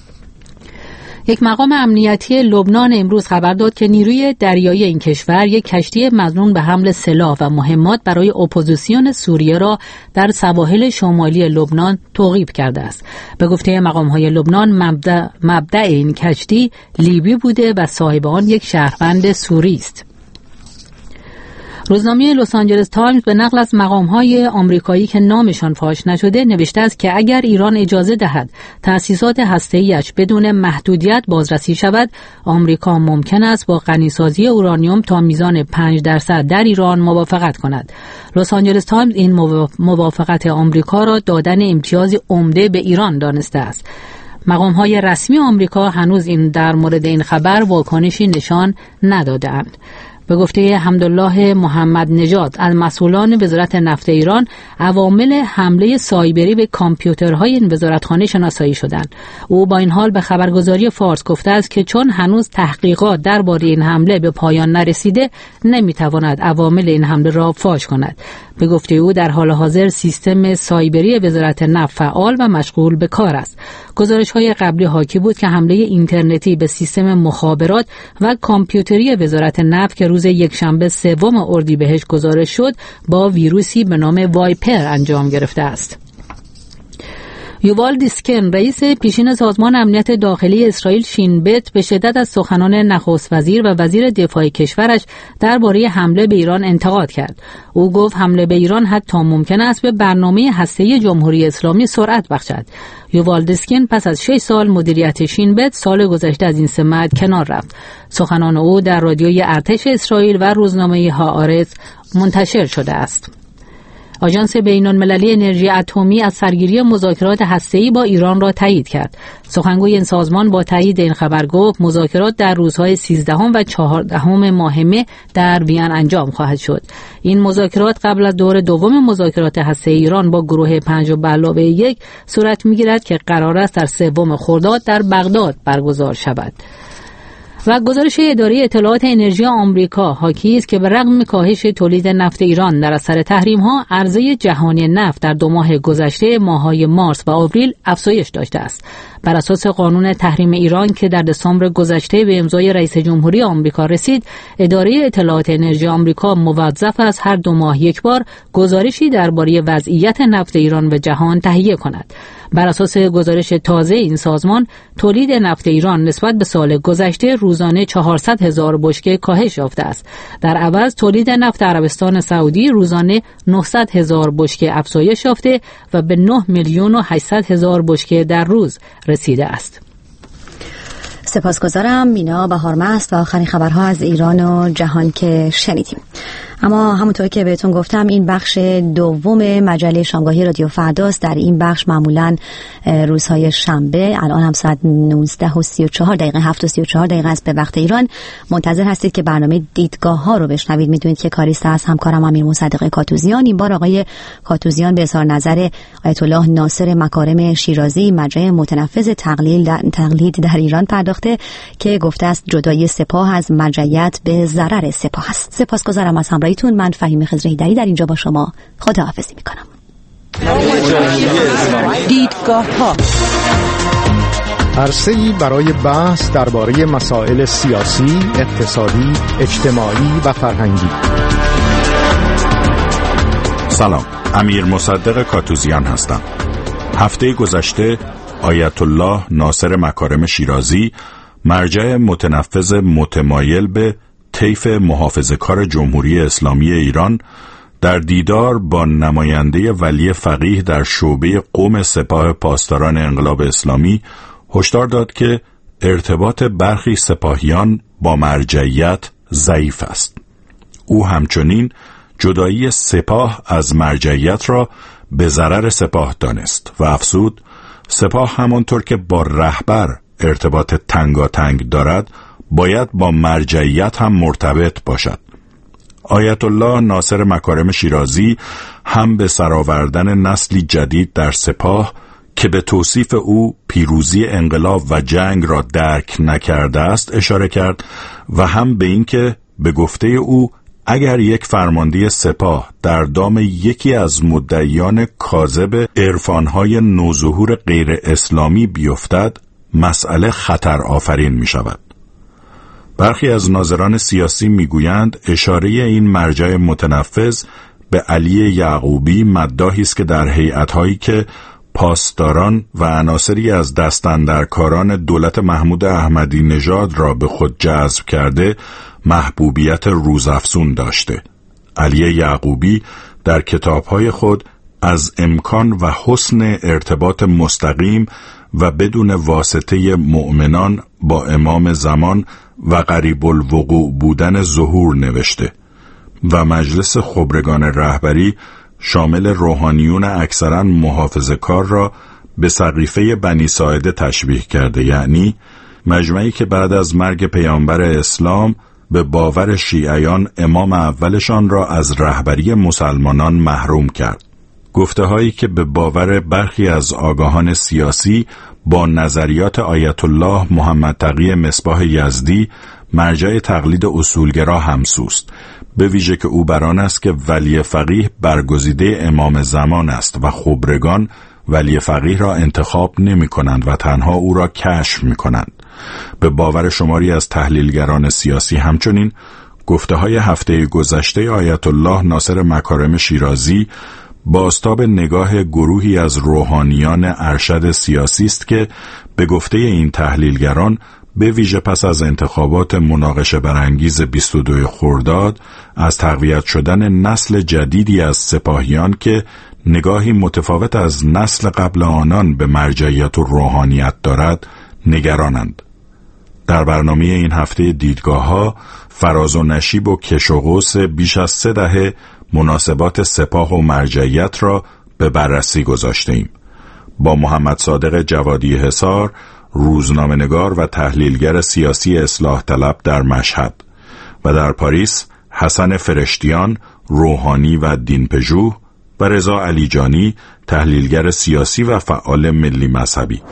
یک مقام امنیتی لبنان امروز خبر داد که نیروی دریایی این کشور یک کشتی مظنون به حمل سلاح و مهمات برای اپوزیسیون سوریه را در سواحل شمالی لبنان توقیف کرده است. به گفته مقام‌های لبنان مبدأ, مبدأ این کشتی لیبی بوده و صاحب آن یک شهروند سوری است. روزنامه لس آنجلس تایمز به نقل از مقام‌های آمریکایی که نامشان فاش نشده نوشته است که اگر ایران اجازه دهد تأسیسات هسته‌ایش بدون محدودیت بازرسی شود، آمریکا ممکن است با غنیسازی اورانیوم تا میزان پنج درصد در ایران موافقت کند. لس آنجلس تایمز این موافقت آمریکا را دادن امتیازی عمده به ایران دانسته است. مقام‌های رسمی آمریکا هنوز این در مورد این خبر واکنشی نشان نداده‌اند. به گفته حمدالله محمد نژاد از مسئولان وزارت نفت ایران، عوامل حمله سایبری به کامپیوترهای این وزارتخانه شناسایی شدند. او با این حال به خبرگزاری فارس گفته است که چون هنوز تحقیقات درباره این حمله به پایان نرسیده، نمیتواند عوامل این حمله را فاش کند. به گفته او در حال حاضر سیستم سایبری وزارت نفت فعال و مشغول به کار است. گزارش‌های قبلی حاکی بود که حمله اینترنتی به سیستم مخابرات و کامپیوتری وزارت نفت که روز یکشنبه سوم اردیبهشت گزارش شد با ویروسی به نام وایپر انجام گرفته است. یووال دیسکن رئیس پیشین سازمان امنیت داخلی اسرائیل شین بت به شدت از سخنان نخست وزیر و وزیر دفاع کشورش درباره حمله به ایران انتقاد کرد. او گفت حمله به ایران حتی ممکن است به برنامه هسته‌ای جمهوری اسلامی سرعت بخشد. یووال دیسکن پس از شش سال مدیریت شین بت سال گذشته از این سمت کنار رفت. سخنان او در رادیوی ارتش اسرائیل و روزنامه هآرتز منتشر شده است. آژانس بین‌المللی انرژی اتمی از سرگیری مذاکرات هسته‌ای با ایران را تایید کرد. سخنگوی این سازمان با تایید این خبر گفت مذاکرات در روزهای سیزدهم و چهاردهم ماه مه در وین انجام خواهد شد. این مذاکرات قبل از دور دوم مذاکرات هسته‌ای ایران با گروه پنج به علاوه یک صورت می‌گیرد که قرار است در سوم خرداد در بغداد برگزار شود. و گزارش اداره اطلاعات انرژی آمریکا حاکی است که به رغم کاهش تولید نفت ایران در اثر تحریم‌ها، عرضه جهانی نفت در دو ماه گذشته ماه‌های مارس و آوریل افزایش داشته است. بر اساس قانون تحریم ایران که در دسامبر گذشته به امضای رئیس جمهوری آمریکا رسید، اداره اطلاعات انرژی آمریکا موظف است هر دو ماه یک بار گزارشی درباره وضعیت نفت ایران به جهان تهیه کند. بر اساس گزارش تازه این سازمان، تولید نفت ایران نسبت به سال گذشته روزانه چهارصد هزار بشکه کاهش یافته است. در عوض تولید نفت عربستان سعودی روزانه نهصد هزار بشکه افزایش یافته و به نه میلیون و هشتصد هزار بشکه در روز رسیده است. سپاسگزارم مینا بهارمست و آخرین خبرها از ایران و جهان که شنیدیم. اما همونطور که بهتون گفتم این بخش دوم مجله شامگاهی رادیو فرداست. در این بخش معمولاً روزهای شنبه، الان هم ساعت نوزده و سی و چهار دقیقه هفت و سی و چهار دقیقه است به وقت ایران، منتظر هستید که برنامه دیدگاه ها رو بشنوید. میدونید که کاریست از همکارم امیر مصدق کاتوزیان. این بار آقای کاتوزیان به اظهار نظر آیت الله ناصر مکارم شیرازی، مرجع متنفذ تقلید تقلید در ایران پرداخته که گفته است جدایی سپاه از مرجعیت به ضرر سپاه است. سپاسگزارم از همراهیتون. من فهیم خضرهیدری در اینجا با شما خداحافظی میکنم. دیدگاه ها، عرصه‌ای برای بحث درباره مسائل سیاسی، اقتصادی، اجتماعی و فرهنگی. سلام، امیر مصدق کاتوزیان هستم. هفته گذشته آیت الله ناصر مکارم شیرازی، مرجع متنفذ متمایل به طیف محافظه‌کار جمهوری اسلامی ایران، در دیدار با نماینده ولی فقیه در شعبه قم سپاه پاسداران انقلاب اسلامی هشدار داد که ارتباط برخی سپاهیان با مرجعیت ضعیف است. او همچنین جدایی سپاه از مرجعیت را به ضرر سپاه دانست و افزود سپاه همانطور که با رهبر ارتباط تنگاتنگ دارد باید با مرجعیت هم مرتبط باشد. آیت الله ناصر مکارم شیرازی هم به سرآوردن نسلی جدید در سپاه که به توصیف او پیروزی انقلاب و جنگ را درک نکرده است اشاره کرد و هم به اینکه به گفته او اگر یک فرمانده سپاه در دام یکی از مدعیان کاذب عرفانهای نوظهور غیر اسلامی بیفتد مسئله خطر آفرین می شود. برخی از ناظران سیاسی میگویند اشاره این مرجع متنفذ به علی یعقوبی مداحی است که در هیئت‌هایی که پاسداران و عناصری از دستاندرکاران دولت محمود احمدی نژاد را به خود جذب کرده محبوبیت روزافزون داشته. علی یعقوبی در کتاب‌های خود از امکان و حسن ارتباط مستقیم و بدون واسطه مؤمنان با امام زمان و قریب الوقوع بودن ظهور نوشته و مجلس خبرگان رهبری شامل روحانیون اکثرا محافظه‌کار را به سقیفه بنی ساعده تشبیه کرده، یعنی مجمعی که بعد از مرگ پیامبر اسلام به باور شیعیان امام اولشان را از رهبری مسلمانان محروم کرد. گفته هایی که به باور برخی از آگاهان سیاسی با نظریات آیت الله محمد تقی مصباح یزدی مرجع تقلید اصولگرا همسوست، به ویژه که او بران است که ولی فقیه برگزیده امام زمان است و خبرگان ولی فقیه را انتخاب نمی کنند و تنها او را کشف می کنند. به باور شماری از تحلیلگران سیاسی همچنین گفته های هفته گذشته آیت الله ناصر مکارم شیرازی بازتاب نگاه گروهی از روحانیان ارشد سیاسی است که به گفته این تحلیلگران به ویژه پس از انتخابات مناقشه برانگیز بیست و دو خرداد از تقویت شدن نسل جدیدی از سپاهیان که نگاهی متفاوت از نسل قبل آنان به مرجعیت و روحانیت دارد نگرانند. در برنامه این هفته دیدگاه ها فراز و نشیب و کش و قوس بیش از سه دهه مناسبات سپاه و مرجعیت را به بررسی گذاشتیم. با محمد صادق جوادی حصار، روزنامه‌نگار و تحلیلگر سیاسی اصلاح طلب در مشهد، و در پاریس حسن فرشتیان، روحانی و دینپژوه، و رضا علیجانی، تحلیلگر سیاسی و فعال ملی مذهبی.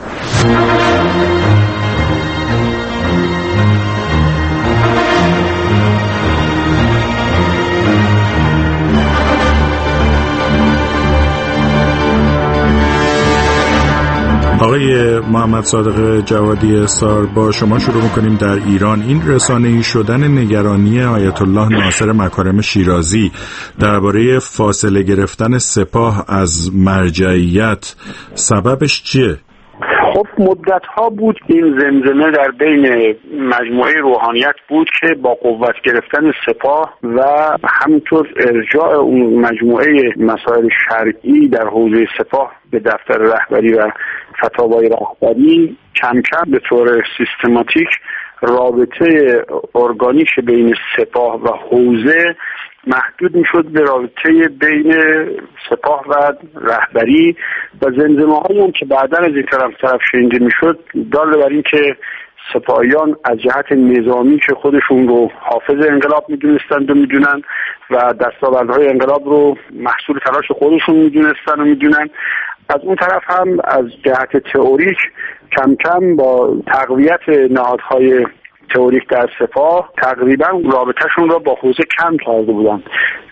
آقای آقای محمد صادق جوادی اسار، با شما شروع میکنیم. در ایران این رسانه‌ای شدن نگرانی آیت الله ناصر مکارم شیرازی درباره فاصله گرفتن سپاه از مرجعیت سببش چیه؟ خب مدت ها بود این زمزمه در بین مجموعه روحانیت بود که با قوت گرفتن سپاه و همینطور ارجاع اون مجموعه مسائل شرعی در حوزه سپاه به دفتر رهبری و فتاوای رهبری کم کم به طور سیستماتیک رابطه ارگانیک بین سپاه و حوزه محدود میشد به رابطه بین سپاه و رهبری و زمزمه هایی هم که بعدا از این طرف طرف شنیده میشد دال بر این که سپاهیان از جهت نظامی که خودشون رو حافظ انقلاب میدونستند و میدونن و دستاوردهای انقلاب رو محصول تلاش خودشون میدونستن و میدونن، از اون طرف هم از جهت تئوریک کم کم با تقویت نهادهای تئوریک در سپاه تقریبا رابطهشون را با حوزه کم کرده بودن.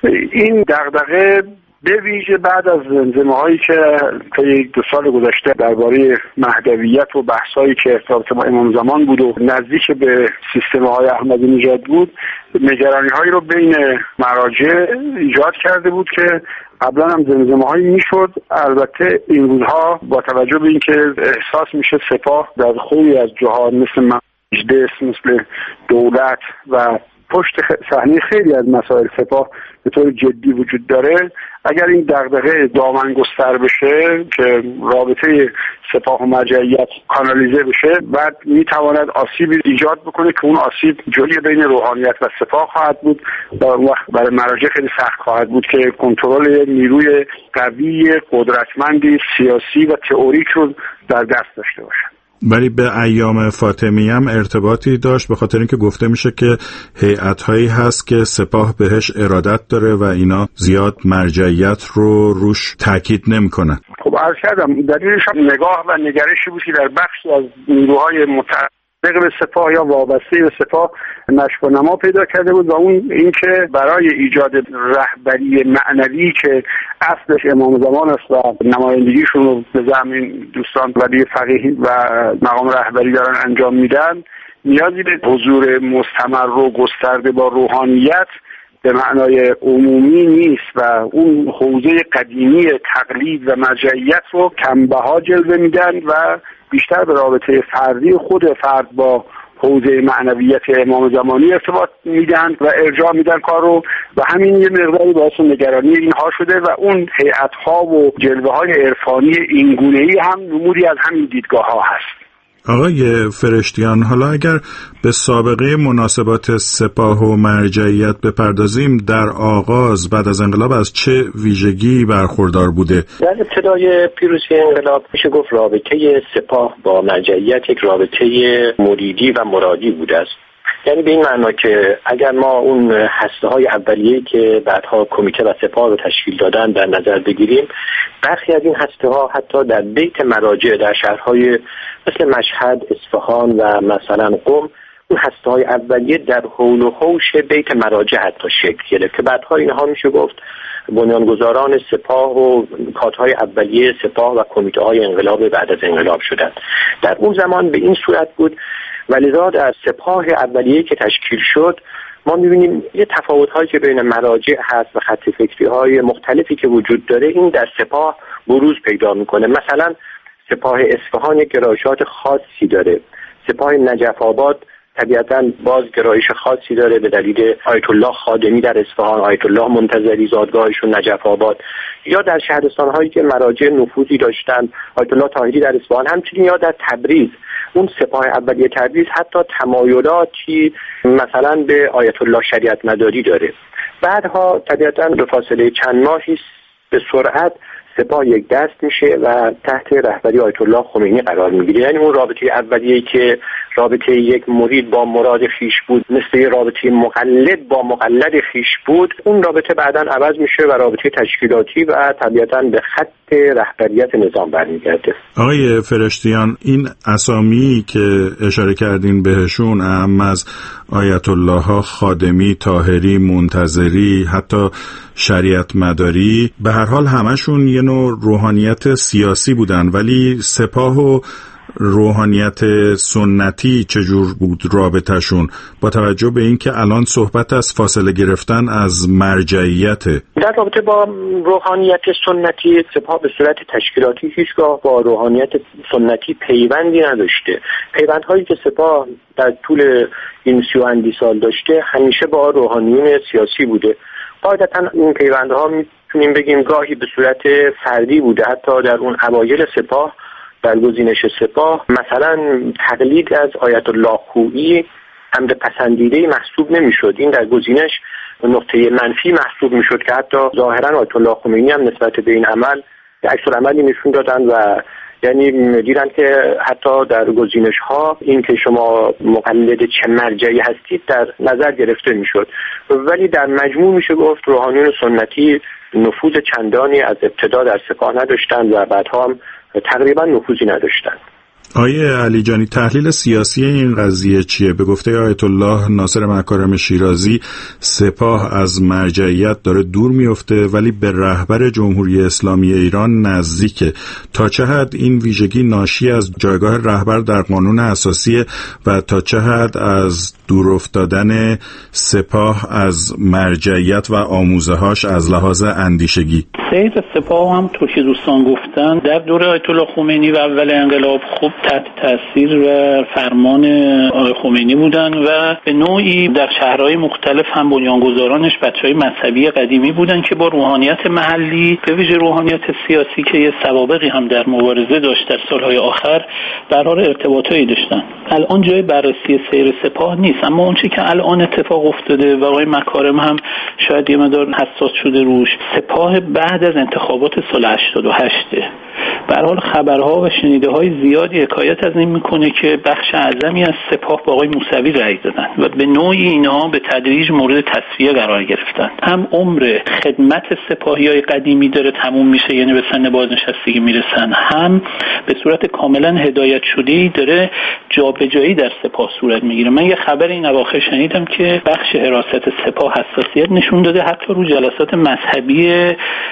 این دغدغه به ویژه بعد از زمزمه‌هایی که طی دو سال گذشته درباره مهدویت و بحثایی که ارتباط با امام زمان بود و نزدیک به سیستم‌های احمدی نژاد بود، نگرانی‌هایی رو بین مراجع ایجاد کرده بود که قبلا هم زمزمه‌هایی میشد. البته این روزها با توجه به اینکه احساس میشه سپاه در خیلی از جاها مثل مجلس، مثل دولت و پشت صحنه خیلی از مسائل سپاه به طور جدی وجود داره، اگر این دغدغه دامن گستر بشه که رابطه سپاه و مرجعیت کانالیزه بشه، بعد میتواند آسیبی ایجاد بکنه که اون آسیب جوی بین روحانیت و سپاه خواهد بود و اون وقت برای مراجع خیلی سخت خواهد بود که کنترل نیروی قوی قدرتمندی سیاسی و تئوریک رو در دست داشته باشن. ولی به ایام فاطمی هم ارتباطی داشت، به خاطر اینکه گفته میشه که هیئت‌هایی هست که سپاه بهش ارادت داره و اینا زیاد مرجعیت رو روش تاکید نمیکنن. خب عرض کردم دلیلش هم نگاه و نگرشی بود که در بخشی از نیروهای متعلق به سپاه یا وابسته به سپاه نشو و نما پیدا کرده بود و اون اینکه برای ایجاد رهبری معنوی که اصلش امام زمان است و نمایندگیشون رو به زمین دوستان ولی فقیهی و مقام رهبری دارن انجام میدن، نیازی به حضور مستمر و گسترده با روحانیت به معنای عمومی نیست و اون حوزه قدیمی تقلید و مرجعیت رو کمبها جلوه میدن و بیشتر به رابطه فردی خود فرد با حوزه معنویت امام زمانی ارتباط میدن و ارجاع میدن کار رو و همین یه مقداری باعث نگرانی اینها شده و اون هیئت‌ها و جلوه‌های عرفانی اینگونه‌ای هم نمودی از همین دیدگاه ها هست. آقای فرشتیان، حالا اگر به سابقه مناسبات سپاه و مرجعیت بپردازیم، در آغاز بعد از انقلاب از چه ویژگی برخوردار بوده؟ در ابتدای پیروزی انقلاب میشه گفت رابطه سپاه با مرجعیت یک رابطه مریدی و مرادی بوده است. یعنی به این معنا که اگر ما اون هسته های اولیه‌ای که بعدها کمیته و سپاه رو تشکیل دادن در نظر بگیریم، برخی از این هسته ها حتی در بیت مراجع در شهرهای مثل مشهد، اصفهان و مثلا قم، اون هسته های اولیه در حول و حوش بیت مراجع حتی شکل گرفت که بعدها اینها میشه گفت بنیانگذاران سپاه و کادرهای اولیه سپاه و کمیته های انقلاب بعد از انقلاب شدند. در اون زمان به این صورت بود ولذا در سپاه اولیه که تشکیل شد ما می‌بینیم یه تفاوت‌هایی که بین مراجع هست و خط فکری‌های مختلفی که وجود داره این در سپاه بروز پیدا می‌کنه. مثلا سپاه اصفهان یک گرایشات خاصی داره، سپاه نجف آباد طبیعتاً باز گرایش خاصی داره به دلیل آیت الله خادمی در اصفهان، آیت الله منتظری زادگاهشون نجف آباد، یا در شهرستان‌هایی که مراجع نفوذی داشتن آیت الله طاهری در اصفهان، همچنین یا در تبریز اون سپاه اولیه تبریز حتی تمایلاتی مثلا به آیت الله شریعت مداری داره. بعدها طبیعتاً به فاصله چند ماهی به سرعت سپاه یک دست میشه و تحت رهبری آیت الله خمینی قرار میگیره. یعنی اون رابطه اولیه‌ای که رابطه یک مرید با مراد خیش بود، مثل رابطه مقلد با مقلد خیش بود، اون رابطه بعداً عوض میشه و رابطه تشکیلاتی و طبیعتاً به خط رهبریت نظام برمیگرده. آقای فرشتیان، این اسامی که اشاره کردین بهشون، اهم از آیت الله ها خادمی، طاهری، منتظری، حتی شریعت مداری، به هر حال همشون یه نوع روحانیت سیاسی بودن، ولی سپاه و روحانیت سنتی چجور بود رابطهشون، با توجه به اینکه الان صحبت از فاصله گرفتن از مرجعیته؟ در رابطه با روحانیت سنتی، سپاه به صورت تشکیلاتی هیچگاه با روحانیت سنتی پیوندی نداشته. پیوندهایی که سپاه در طول این سی و اندی سال داشته همیشه با روحانیون سیاسی بوده. قاعدتا این پیوندها میتونیم بگیم گاهی به صورت فردی بوده. حتی در اون اوایل سپاه، در گزینش سپاه، مثلا تقلید از آیت الله خویی امر پسندیده محسوب نمیشد. این در گزینش نقطه منفی محسوب میشد که حتی ظاهرا آیت الله خمینی هم نسبت به این عمل عکس العملی نشون دادن و یعنی دیدن که حتی در گزینش ها این که شما مقلد چه مرجعی هستید در نظر گرفته میشد. ولی در مجموع میشه گفت روحانیون سنتی نفوذ چندانی از ابتدا در سپاه نداشتند و بعدها هم تقریبا نفوذی نداشتند. آیه علی جانی، تحلیل سیاسی این قضیه چیه؟ به گفته آیت الله ناصر مکارم شیرازی، سپاه از مرجعیت داره دور میفته ولی به رهبر جمهوری اسلامی ایران نزدیکه. تا چه حد این ویژگی ناشی از جایگاه رهبر در قانون اساسی و تا چه حد از دور افتادن سپاه از مرجعیت و آموزه‌هاش از لحاظ اندیشگی؟ سید سپاه هم تو که دوستان گفتن در دوره آیت الله خمینی و اول انقلاب خوب تحت تاثیر و فرمان آقای خمینی بودن و به نوعی در شهرهای مختلف هم بنیانگذارانش بچهای مذهبی قدیمی بودن که با روحانیت محلی، به ویژه روحانیت سیاسی که یه سوابقی هم در مبارزه داشت در سالهای آخر، در حال ارتباطایی داشتن. الان جای بررسی سیر سپاه نیست، اما اون چیزی که الان اتفاق افتاده و آقای مکارم هم شاید یه مقدار حساس شده روش، سپاه بعد از انتخابات سال هشتاد و هشت به هر حال خبرها و شنیده های زیادی حکایت از این میکنه که بخش اعظمی از سپاه با آقای موسوی رأی دادن و به نوعی اینا به تدریج مورد تصفیه قرار گرفتن. هم عمر خدمت سپاهیای قدیمی داره تموم میشه، یعنی به سن بازنشستگی میرسن، هم به صورت کاملا هدایت شده‌ای داره جابجایی در سپاه صورت میگیره. من یه خبر این اواخر شنیدم که بخش حراست سپاه حساسیت نشون داده حتی رو جلسات مذهبی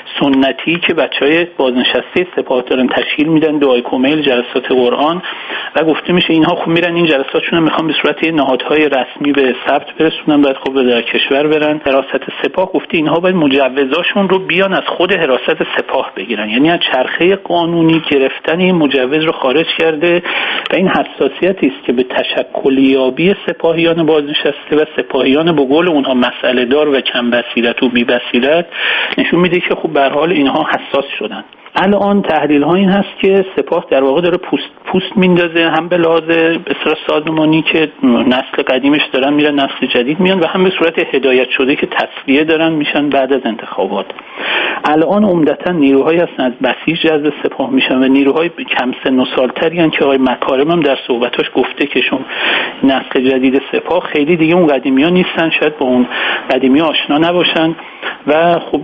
سنتی که بچهای بازنشسته سپاه دارن تشکیل میدن، دعای کمیل، جلسات قرآن، و گفته میشه اینها خب میرن این جلساتشون میخوان به صورت نهادهای رسمی به ثبت برسونن، بعد خب در کشور برن. حراست سپاه گفته اینها باید مجوزاشون رو بیان از خود حراست سپاه بگیرن، یعنی از چرخه قانونی گرفتن این مجوز رو خارج کرده و این حساسیتی است که به تشکلیابی سپاهیان بازنشسته و سپاهیان به قول اونها مسئله دار و کم بصیرت و بی بصیرت نشون میده که خب به هر حال اینها حساس شدن. الان تحلیل ها این هست که سپاه در واقع داره پوست پوست میندازه، هم به لحاظ اصلاح سازمانی که نسل قدیمش دارن میرن، نسل جدید میان، و هم به صورت هدایت شده که تصفیه دارن میشن بعد از انتخابات. الان عمدتا نیروهایی هستن از بسیج جذب سپاه میشن و نیروهای کم سن و سالتری هستن که آقای مکارم هم در صحبتاش گفته که شما نسل جدید سپاه خیلی دیگه اون قدیمی‌ها نیستن، شاید با اون قدیمی‌ها آشنا نباشن و خب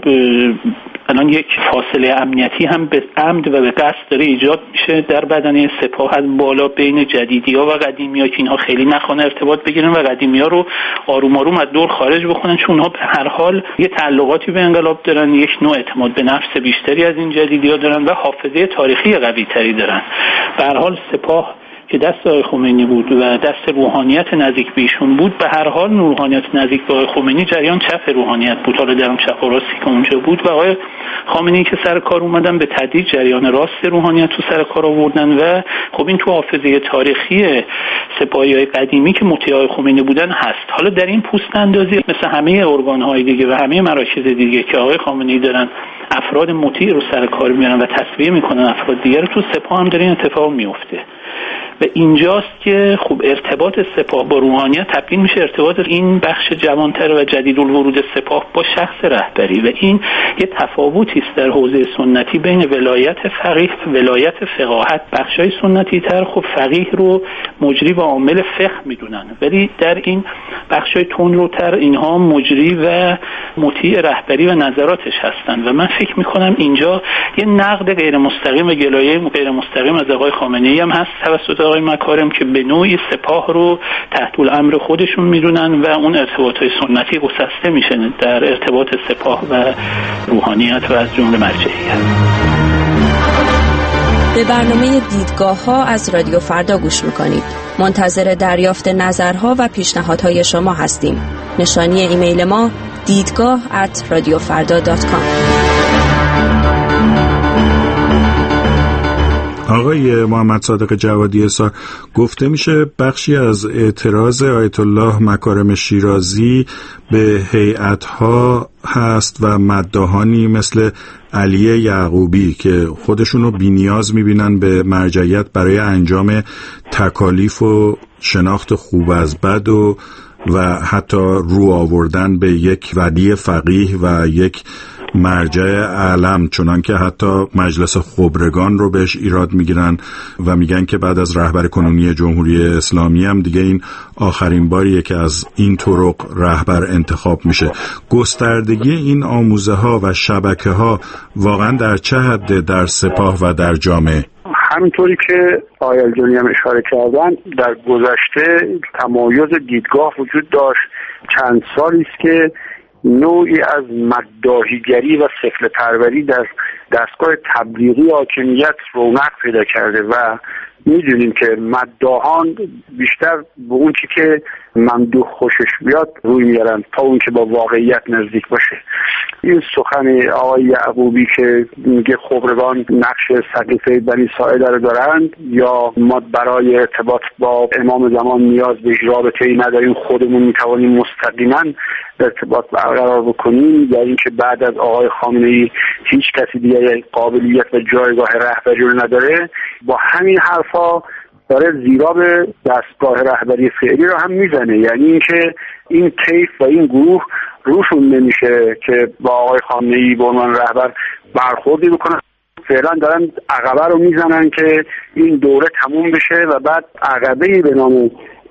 الان یک فاصله امنیتی هم به عمد و به قصد داره ایجاد میشه در بدنه سپاه از بالا بین جدیدی‌ها و قدیمی‌ها که اینها خیلی نخوان ارتباط بگیرن و قدیمی‌ها رو آروم آروم از دور خارج بکنن، چون اونها به هر حال یه تعلقاتی به انقلاب دارن، یک نوع اعتماد به نفس بیشتری از این جدیدی‌ها دارن و حافظه تاریخی قوی‌تری دارن. به هر حال سپاه که دست آقای خمینی بود و دست روحانیت نزدیک به ایشون بود، به هر حال روحانیت نزدیک به آقای خمینی جریان چپ روحانیت بود، حالا درم چپ و راستی که اونجا بود، و آقای خامنه‌ای که سر کار اومدن به تدریج جریان راست روحانیت تو سر کار آوردن و خب این تو حافظه تاریخی سپاهی‌های قدیمی که مطیع آقای خمینی بودن هست. حالا در این پوست اندازی مثل همه ارگان‌های دیگه و همه مراکز دیگه که آقای خامنه‌ای دارن افراد مطیع رو سر کار میارن و تصفیه میکنن افراد دیگه رو، تو سپاه هم داره این اتفاق میفته. و اینجاست که خب ارتباط سپاه با روحانیت تبدیل میشه ارتباط این بخش جوانتر و جدیدالورود سپاه با شخص رهبری، و این یه تفاوتی است در حوزه سنتی بین ولایت فقیه و ولایت فقاهت. بخشای سنتی تر خب فقیه رو مجری و عامل فقه میدونن، ولی در این بخشای تندروتر اینها مجری و مطیع رهبری و نظراتش هستند و من فکر میکنم اینجا یه نقد غیر مستقیم و گلایه غیر مستقیم از آقای خامنه‌ای هم هست توسط آقای مکارم که به نوعی سپاه رو تحت الامر خودشون میدونن و اون ارتباطات سنتی گسسته میشه در ارتباط سپاه و روحانیت و از جمله مرجعیت. به برنامه دیدگاه ها از رادیو فردا گوش میکنید. منتظر دریافت نظرها و پیشنهادهای شما هستیم. نشانی ایمیل ما دیدگاه ات رادیو فردا دات کام. آقای محمد صادق جوادی حصار، گفته میشه بخشی از اعتراض آیت الله مکارم شیرازی به هیئت‌ها هست و مداحانی مثل علی یعقوبی که خودشونو بی‌نیاز میبینن به مرجعیت برای انجام تکالیف و شناخت خوب از بد و و حتی رو آوردن به یک ولی فقیه و یک مرجع اعلم، چنان که حتی مجلس خبرگان رو بهش ایراد میگیرن و میگن که بعد از رهبر کنونی جمهوری اسلامی هم دیگه این آخرین باریه که از این طرق رهبر انتخاب میشه. گستردگی این آموزه ها و شبکه ها واقعا در چه حد در سپاه و در جامعه؟ همینطوری که آقای الجانی هم اشاره کردن، در گذشته تمایز دیدگاه وجود داشت. چند سالی است که نوعی از مداحیگری و سفله پروری در دستگاه تبلیغی حاکمیت رونق پیدا کرده و میدونیم که مداحان بیشتر به اون چی که ممدوح خوشش بیاد روی میارن تا اون که با واقعیت نزدیک باشه. این سخن آقای یعقوبی که میگه خبرگان نقش سقیفه بنی ساعده رو دارند یا ما برای ارتباط با امام زمان نیاز به رابطه‌ای نداریم، خودمون میتوانیم مستقیما ارتباط برقرار بکنیم، یا اینکه بعد از آقای خامنه‌ای هیچ کسی دیگه قابلیت و جایگاه رهبری رو نداره، با همین حرفا داره زیرا به دستگاه رهبری فعلی رو هم میزنه. یعنی اینکه این طیف و این گروه روشون نمیشه که با آقای خامنه‌ای به عنوان رهبر برخوردی بکنن. فعلا دارن عقبه رو میزنن که این دوره تموم بشه و بعد عقبه‌ای به نام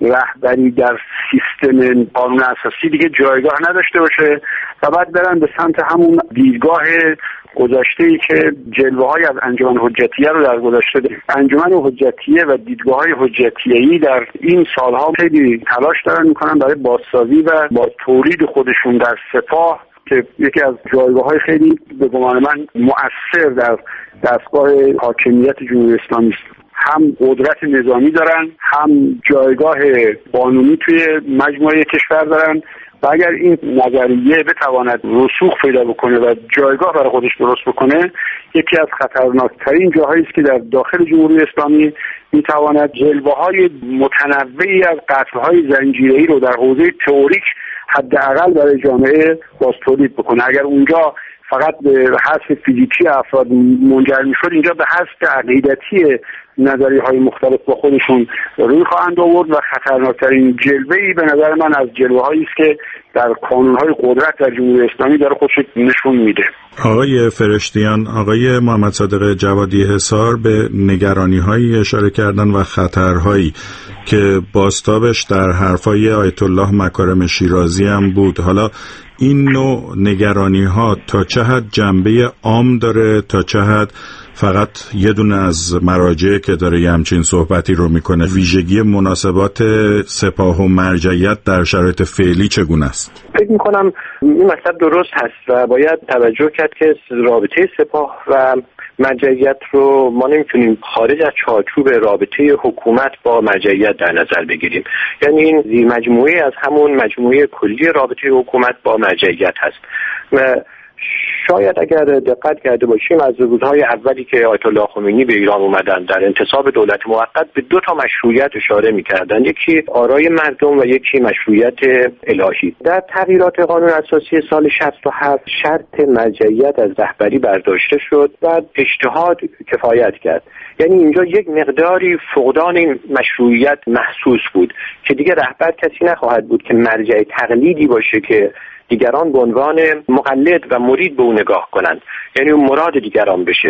رهبری در سیستم قانون اساسی دیگه جایگاه نداشته باشه و بعد برن به سمت همون دیدگاه گذشته‌ای که جلوه‌های از انجمن حجتیه رو در گذشته داریم. انجمن حجتیه و دیدگاه‌های حجتیه‌ای در این سالها خیلی تلاش دارن میکنن برای بازسازی و با تولید خودشون در سپاه که یکی از جایگاه‌های خیلی به گمان من مؤثر در دستگاه حاکمیت جمهوری اسلامی است. هم قدرت نظامی دارن، هم جایگاه قانونی توی مجموعه کشور دارن و اگر این نظریه بتواند رسوخ پیدا بکنه و جایگاه برای خودش درست بکنه، یکی از خطرناکترین جاهایی است که در داخل جمهوری اسلامی میتواند جلوه‌های متنوعی از قتل‌های زنجیره‌ای رو در حوزه تئوریک حداقل برای جامعه باز تولید بکنه. اگر اونجا فقط به حذف فیزیکی افراد منجر میشد، اینجا به حذف عقیدتی نظریه های مختلف با خودشون روی خواهند آورد و خطرناکترین جلوه‌ای به نظر من از جلوه هایی است که در کانون‌های قدرت در جمهوری اسلامی داره خودش نشون میده. آقای فرشتیان، آقای محمد صادق جوادی حصار به نگرانی‌هایی اشاره کردن و خطرهایی که بازتابش در حرفای آیت الله مکارم شیرازی هم بود. حالا این نوع نگرانی‌ها تا چه حد جنبه عام داره، تا چه حد فقط یه دونه از مراجع که داره یه همچین صحبتی رو میکنه؟ ویژگی مناسبات سپاه و مرجعیت در شرایط فعلی چگونه است؟ فکر میکنم این مطلب درست هست و باید توجه کرد که رابطه سپاه و مرجعیت رو ما نمیتونیم خارج از چارچوب رابطه حکومت با مرجعیت در نظر بگیریم. یعنی این زیر مجموعه از همون مجموعه کلی رابطه حکومت با مرجعیت هست و شاید اگر دقت کرده باشیم از روزهای اولی که آیت الله خمینی به ایران اومدن در انتصاب دولت موقت به دو تا مشروعیت اشاره می‌کردند، یکی آرای مردم و یکی مشروعیت الهی. در تغییرات قانون اساسی سال شصت و هفت شرط مرجعیت از رهبری برداشته شد و اجتهاد کفایت کرد. یعنی اینجا یک مقداری فقدان این مشروعیت محسوس بود که دیگه رهبر کسی نخواهد بود که مرجع تقلیدی باشه که دیگران به عنوان مقلد و مرید به اون نگاه کنند، یعنی اون مراد دیگران بشه.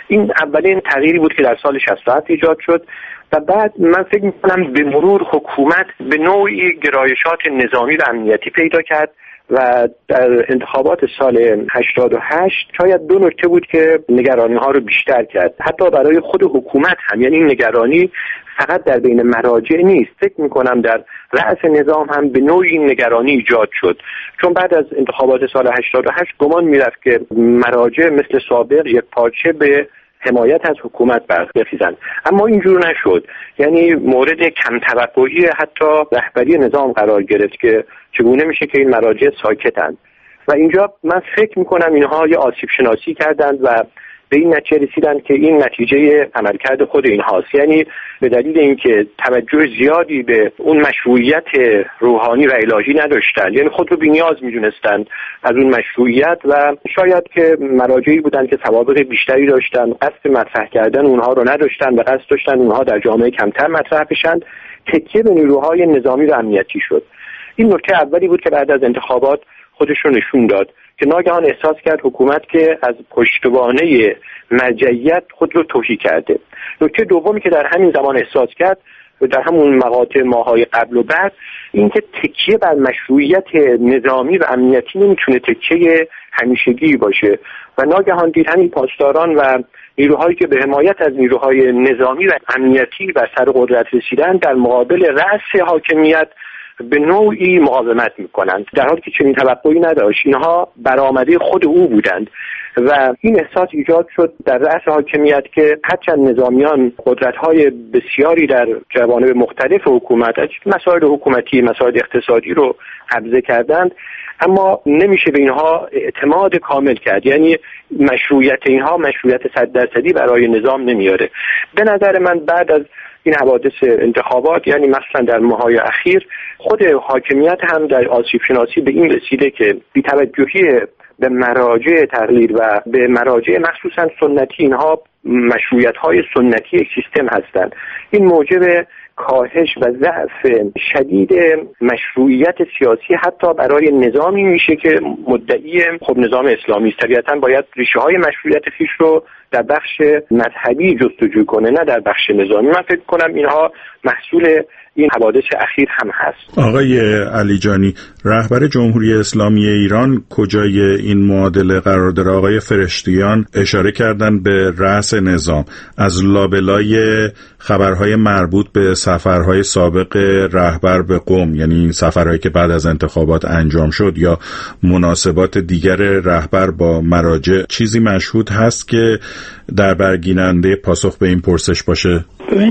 این اولین تغییری بود که در سال شصت و هفت ایجاد شد و بعد من فکر می‌کنم به مرور حکومت به نوعی گرایشات نظامی و امنیتی پیدا کرد و در انتخابات سال هشتاد و هشت شاید دو نکته بود که نگرانی ها رو بیشتر کرد، حتی برای خود حکومت هم. یعنی این نگرانی فقط در بین مراجع نیست، فکر میکنم در رأس نظام هم به نوعی این نگرانی ایجاد شد، چون بعد از انتخابات سال هشتاد و هشت گمان میرفت که مراجع مثل سابق یک پارچه به حمایت از حکومت برخیزند، اما اینجور نشد. یعنی مورد کم توقعی حتی رهبری نظام قرار گرفت که چگونه میشه که این مراجع ساکتند و اینجا من فکر میکنم اینها یه آسیب شناسی کردند و به این نتیجه رسیدن که این نتیجه عملکرد خود اینهاست. یعنی به دلیل اینکه توجه زیادی به اون مشروعیت روحانی و الهی نداشتند، یعنی خود رو بی‌نیاز می‌دونستند از اون مشروعیت و شاید که مراجعی بودند که سوابق بیشتری داشتند، قصد مطرح کردن اونها رو نداشتند و قصد داشتند اونها در جامعه کمتر مطرح بشن، تکیه به نیروهای نظامی و امنیتی شد. این نکته اولی بود که بعد از انتخابات خودش رو نشون داد که ناگهان احساس کرد حکومت که از پشتوانه مرجعیت خود رو تهی کرده. نکته دومی که در همین زمان احساس کرد و در همون مقاطع ماهای قبل و بعد، این که تکیه بر مشروعیت نظامی و امنیتی نمیتونه تکیه همیشگی باشه و ناگهان دید همین پاسداران و نیروهایی که به حمایت از نیروهای نظامی و امنیتی بر سر قدرت رسیدن در مقابل رأس حاکمیت به نوعی مقاومت میکنند، در حالی که چنین توقعی نداشت. اینها برآمده خود او بودند و این احساس ایجاد شد در رأس حاکمیت که هرچند نظامیان قدرت‌های بسیاری در جوانب مختلف حکومت، مسائل حکومتی، مسائل اقتصادی رو قبضه کردند، اما نمیشه به اینها اعتماد کامل کرد. یعنی مشروعیت اینها مشروعیت صد درصدی برای نظام نمیاره. به نظر من بعد از این حوادث انتخابات، یعنی مثلا در ماهای اخیر، خود حاکمیت هم در آسیب شناسی به این رسیده که بی‌توجهی به مراجع تقلید و به مراجع مخصوصا سنتی، اینها مشروعیت‌های سنتی یک سیستم هستند. این موجب کاهش و ضعف شدید مشروعیت سیاسی حتی برای نظامی میشه که مدعی خب نظام اسلامی است. طبیعتاً باید ریشه‌های مشروعیت خویش رو در بخش مذهبی جستجو کنه، نه در بخش نظامی. من فکر کنم اینها محصول این حوادث اخیر هم هست. آقای علیجانی، رهبر جمهوری اسلامی ایران کجای این معادله قرار داره؟ آقای فرشتیان اشاره کردن به رأس نظام از لابلای خبرهای مربوط به سفرهای سابق رهبر به قم، یعنی این سفرهایی که بعد از انتخابات انجام شد، یا مناسبات دیگر رهبر با مراجع، چیزی مشهود هست که در برگیرنده پاسخ به این پرسش باشه؟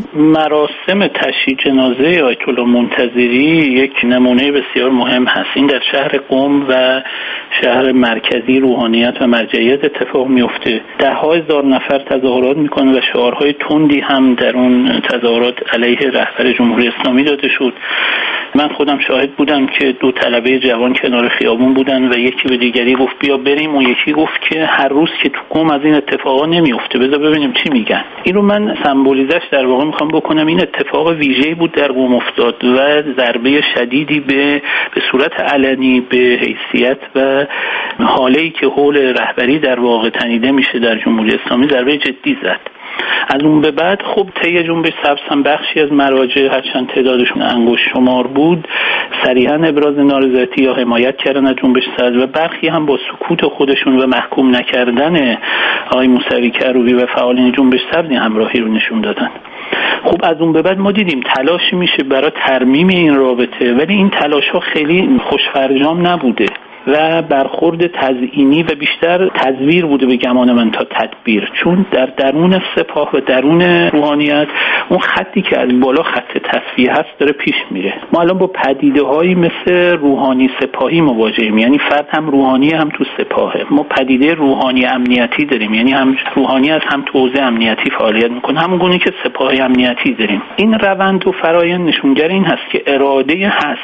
مراسم تشییع جنازه آیت الله منتظری یک نمونه بسیار مهم هست. این در شهر قم و شهر مرکزی روحانیت و مرجعیت اتفاق میفته. ده ها هزار نفر تظاهرات میکنه و شعارهای تندی هم در اون تظاهرات علیه رهبر جمهوری اسلامی داده شد. من خودم شاهد بودم که دو طلبه جوان کنار خیابون بودن و یکی به دیگری گفت بیا بریم و یکی گفت که هر روز که تو قم از این اتفاقا نمیفته، بذار ببینیم چی میگن. این رو من سمبولیزش در واقع میخوام بکنم. این اتفاق ویژه‌ای بود در قم افتاد و ضربه شدیدی به به صورت علنی به حیثیت و حاله‌ای که حول رهبری در واقع تنیده میشه در جمهوری اسلامی ضربه جدی زد. از اون به بعد خب طی جنبش سبز هم بخشی از مراجع، هرچند تعدادشون انگشت شمار بود، صریحاً ابراز نارضایتی یا حمایت کردن از جنبش سبز و برخی هم با سکوت خودشون و محکوم نکردن آقای موسوی کروبی و فعالین جنبش سبز همراهی رو نشون دادن. خب از اون به بعد ما دیدیم تلاشی میشه برای ترمیم این رابطه، ولی این تلاش‌ها خیلی خوشفرجام نبوده و برخورد تزیینی و بیشتر تزویر بوده به گمان من تا تدبیر، چون در درون سپاه و درون روحانیت اون خطی که از بالا خط تصفیه هست داره پیش میره. ما الان با پدیده‌هایی مثل روحانی سپاهی مواجهیم، یعنی فرد هم روحانی هم تو سپاهه. ما پدیده روحانی امنیتی داریم، یعنی هم روحانی از هم تو حوزه امنیتی فعالیت میکنه، همون گونه که سپاه امنیتی داریم. این روند و فرآیند نشونگر این هست که اراده هست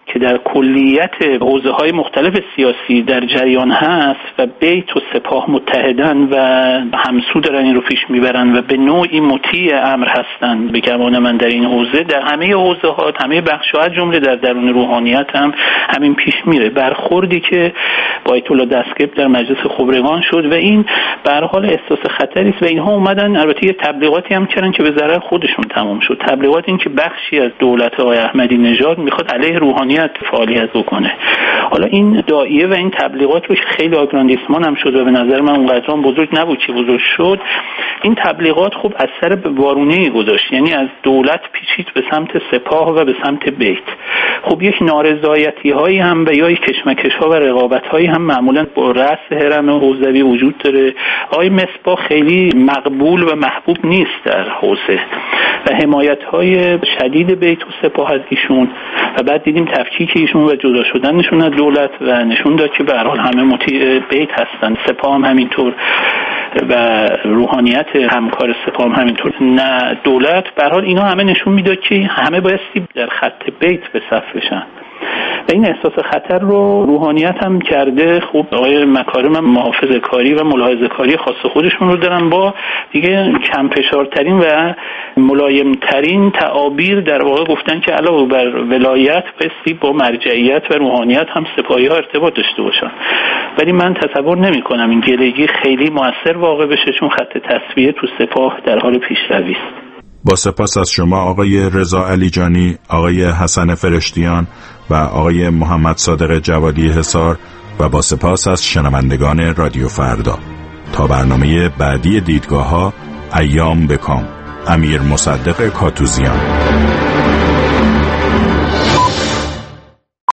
که در کلیت حوزه‌های مختلف سیاسی در جریان هست و بیت و سپاه متحدن و همسو دارن این رو پیش میبرن و به نوعی مطیع امر هستن به گمان من در این حوزه، در همه حوزه‌ها، همه بخش‌ها از جمله در درون روحانیت هم همین پیش میره. برخوردی که با آیت الله دستگیر در مجلس خبرگان شد و این به هر حال احساس خطری است و اینها اومدن البته یه تبلیغاتی هم کردن که به ضرر خودشون تمام شد. تبلیغات این که بخشی از دولت آقای احمدی نژاد میخواد علیه روحانیت فعالیت بکنه. حالا این داعیه و این تبلیغات روش خیلی آگراندیسمان هم شد و به نظر من اونقدر بزرگ نبود که بزرگ شد. این تبلیغات خوب اثر وارونه‌ای گذاشت، یعنی از دولت پیچید به سمت سپاه و به سمت بیت. خب یک نارضایتی هایی هم و یا یک کشمکش ها و رقابت هایی هم معمولا با رأس هرم حوزوی وجود داره. آقای مصباح خیلی مقبول و محبوب نیست در حوزه و حمایت های شدید بیت و سپاه از ایشون و بعد دیدیم تفکیک ایشون و جدا شدنشون از دولت و نشون داد که به هر حال همه مطیع بیت هستن، سپاه هم همینطور و روحانیت همکار سپاه هم همینطور، نه دولت. به هر حال اینا همه نشون میداد که همه بایستی در خط بیت به صف بشن و این احساس خطر رو روحانیت هم کرده. خب آقای مکارم محافظه کاری و ملاحظه کاری خاص خودشون رو دارن با دیگه کم فشارترین و ملایم ترین تعابیر در واقع گفتن که علاوه بر ولایت بایستی با مرجعیت و روحانیت هم سپاهی ها ارتباط داشته باشن. ولی من تصور نمی کنم این گلگی خیلی موثر واقع بشه چون خط تصفیه تو سپاه در حال پیشروی است. با سپاس از شما آقای رضا علیجانی، آقای حسن فرشتیان و آقای محمد صادق جوادی حصار و با سپاس از شنوندگان رادیو فردا. تا برنامه بعدی دیدگاه‌ها، ایام بکام. امیر مصدق کاتوزیان.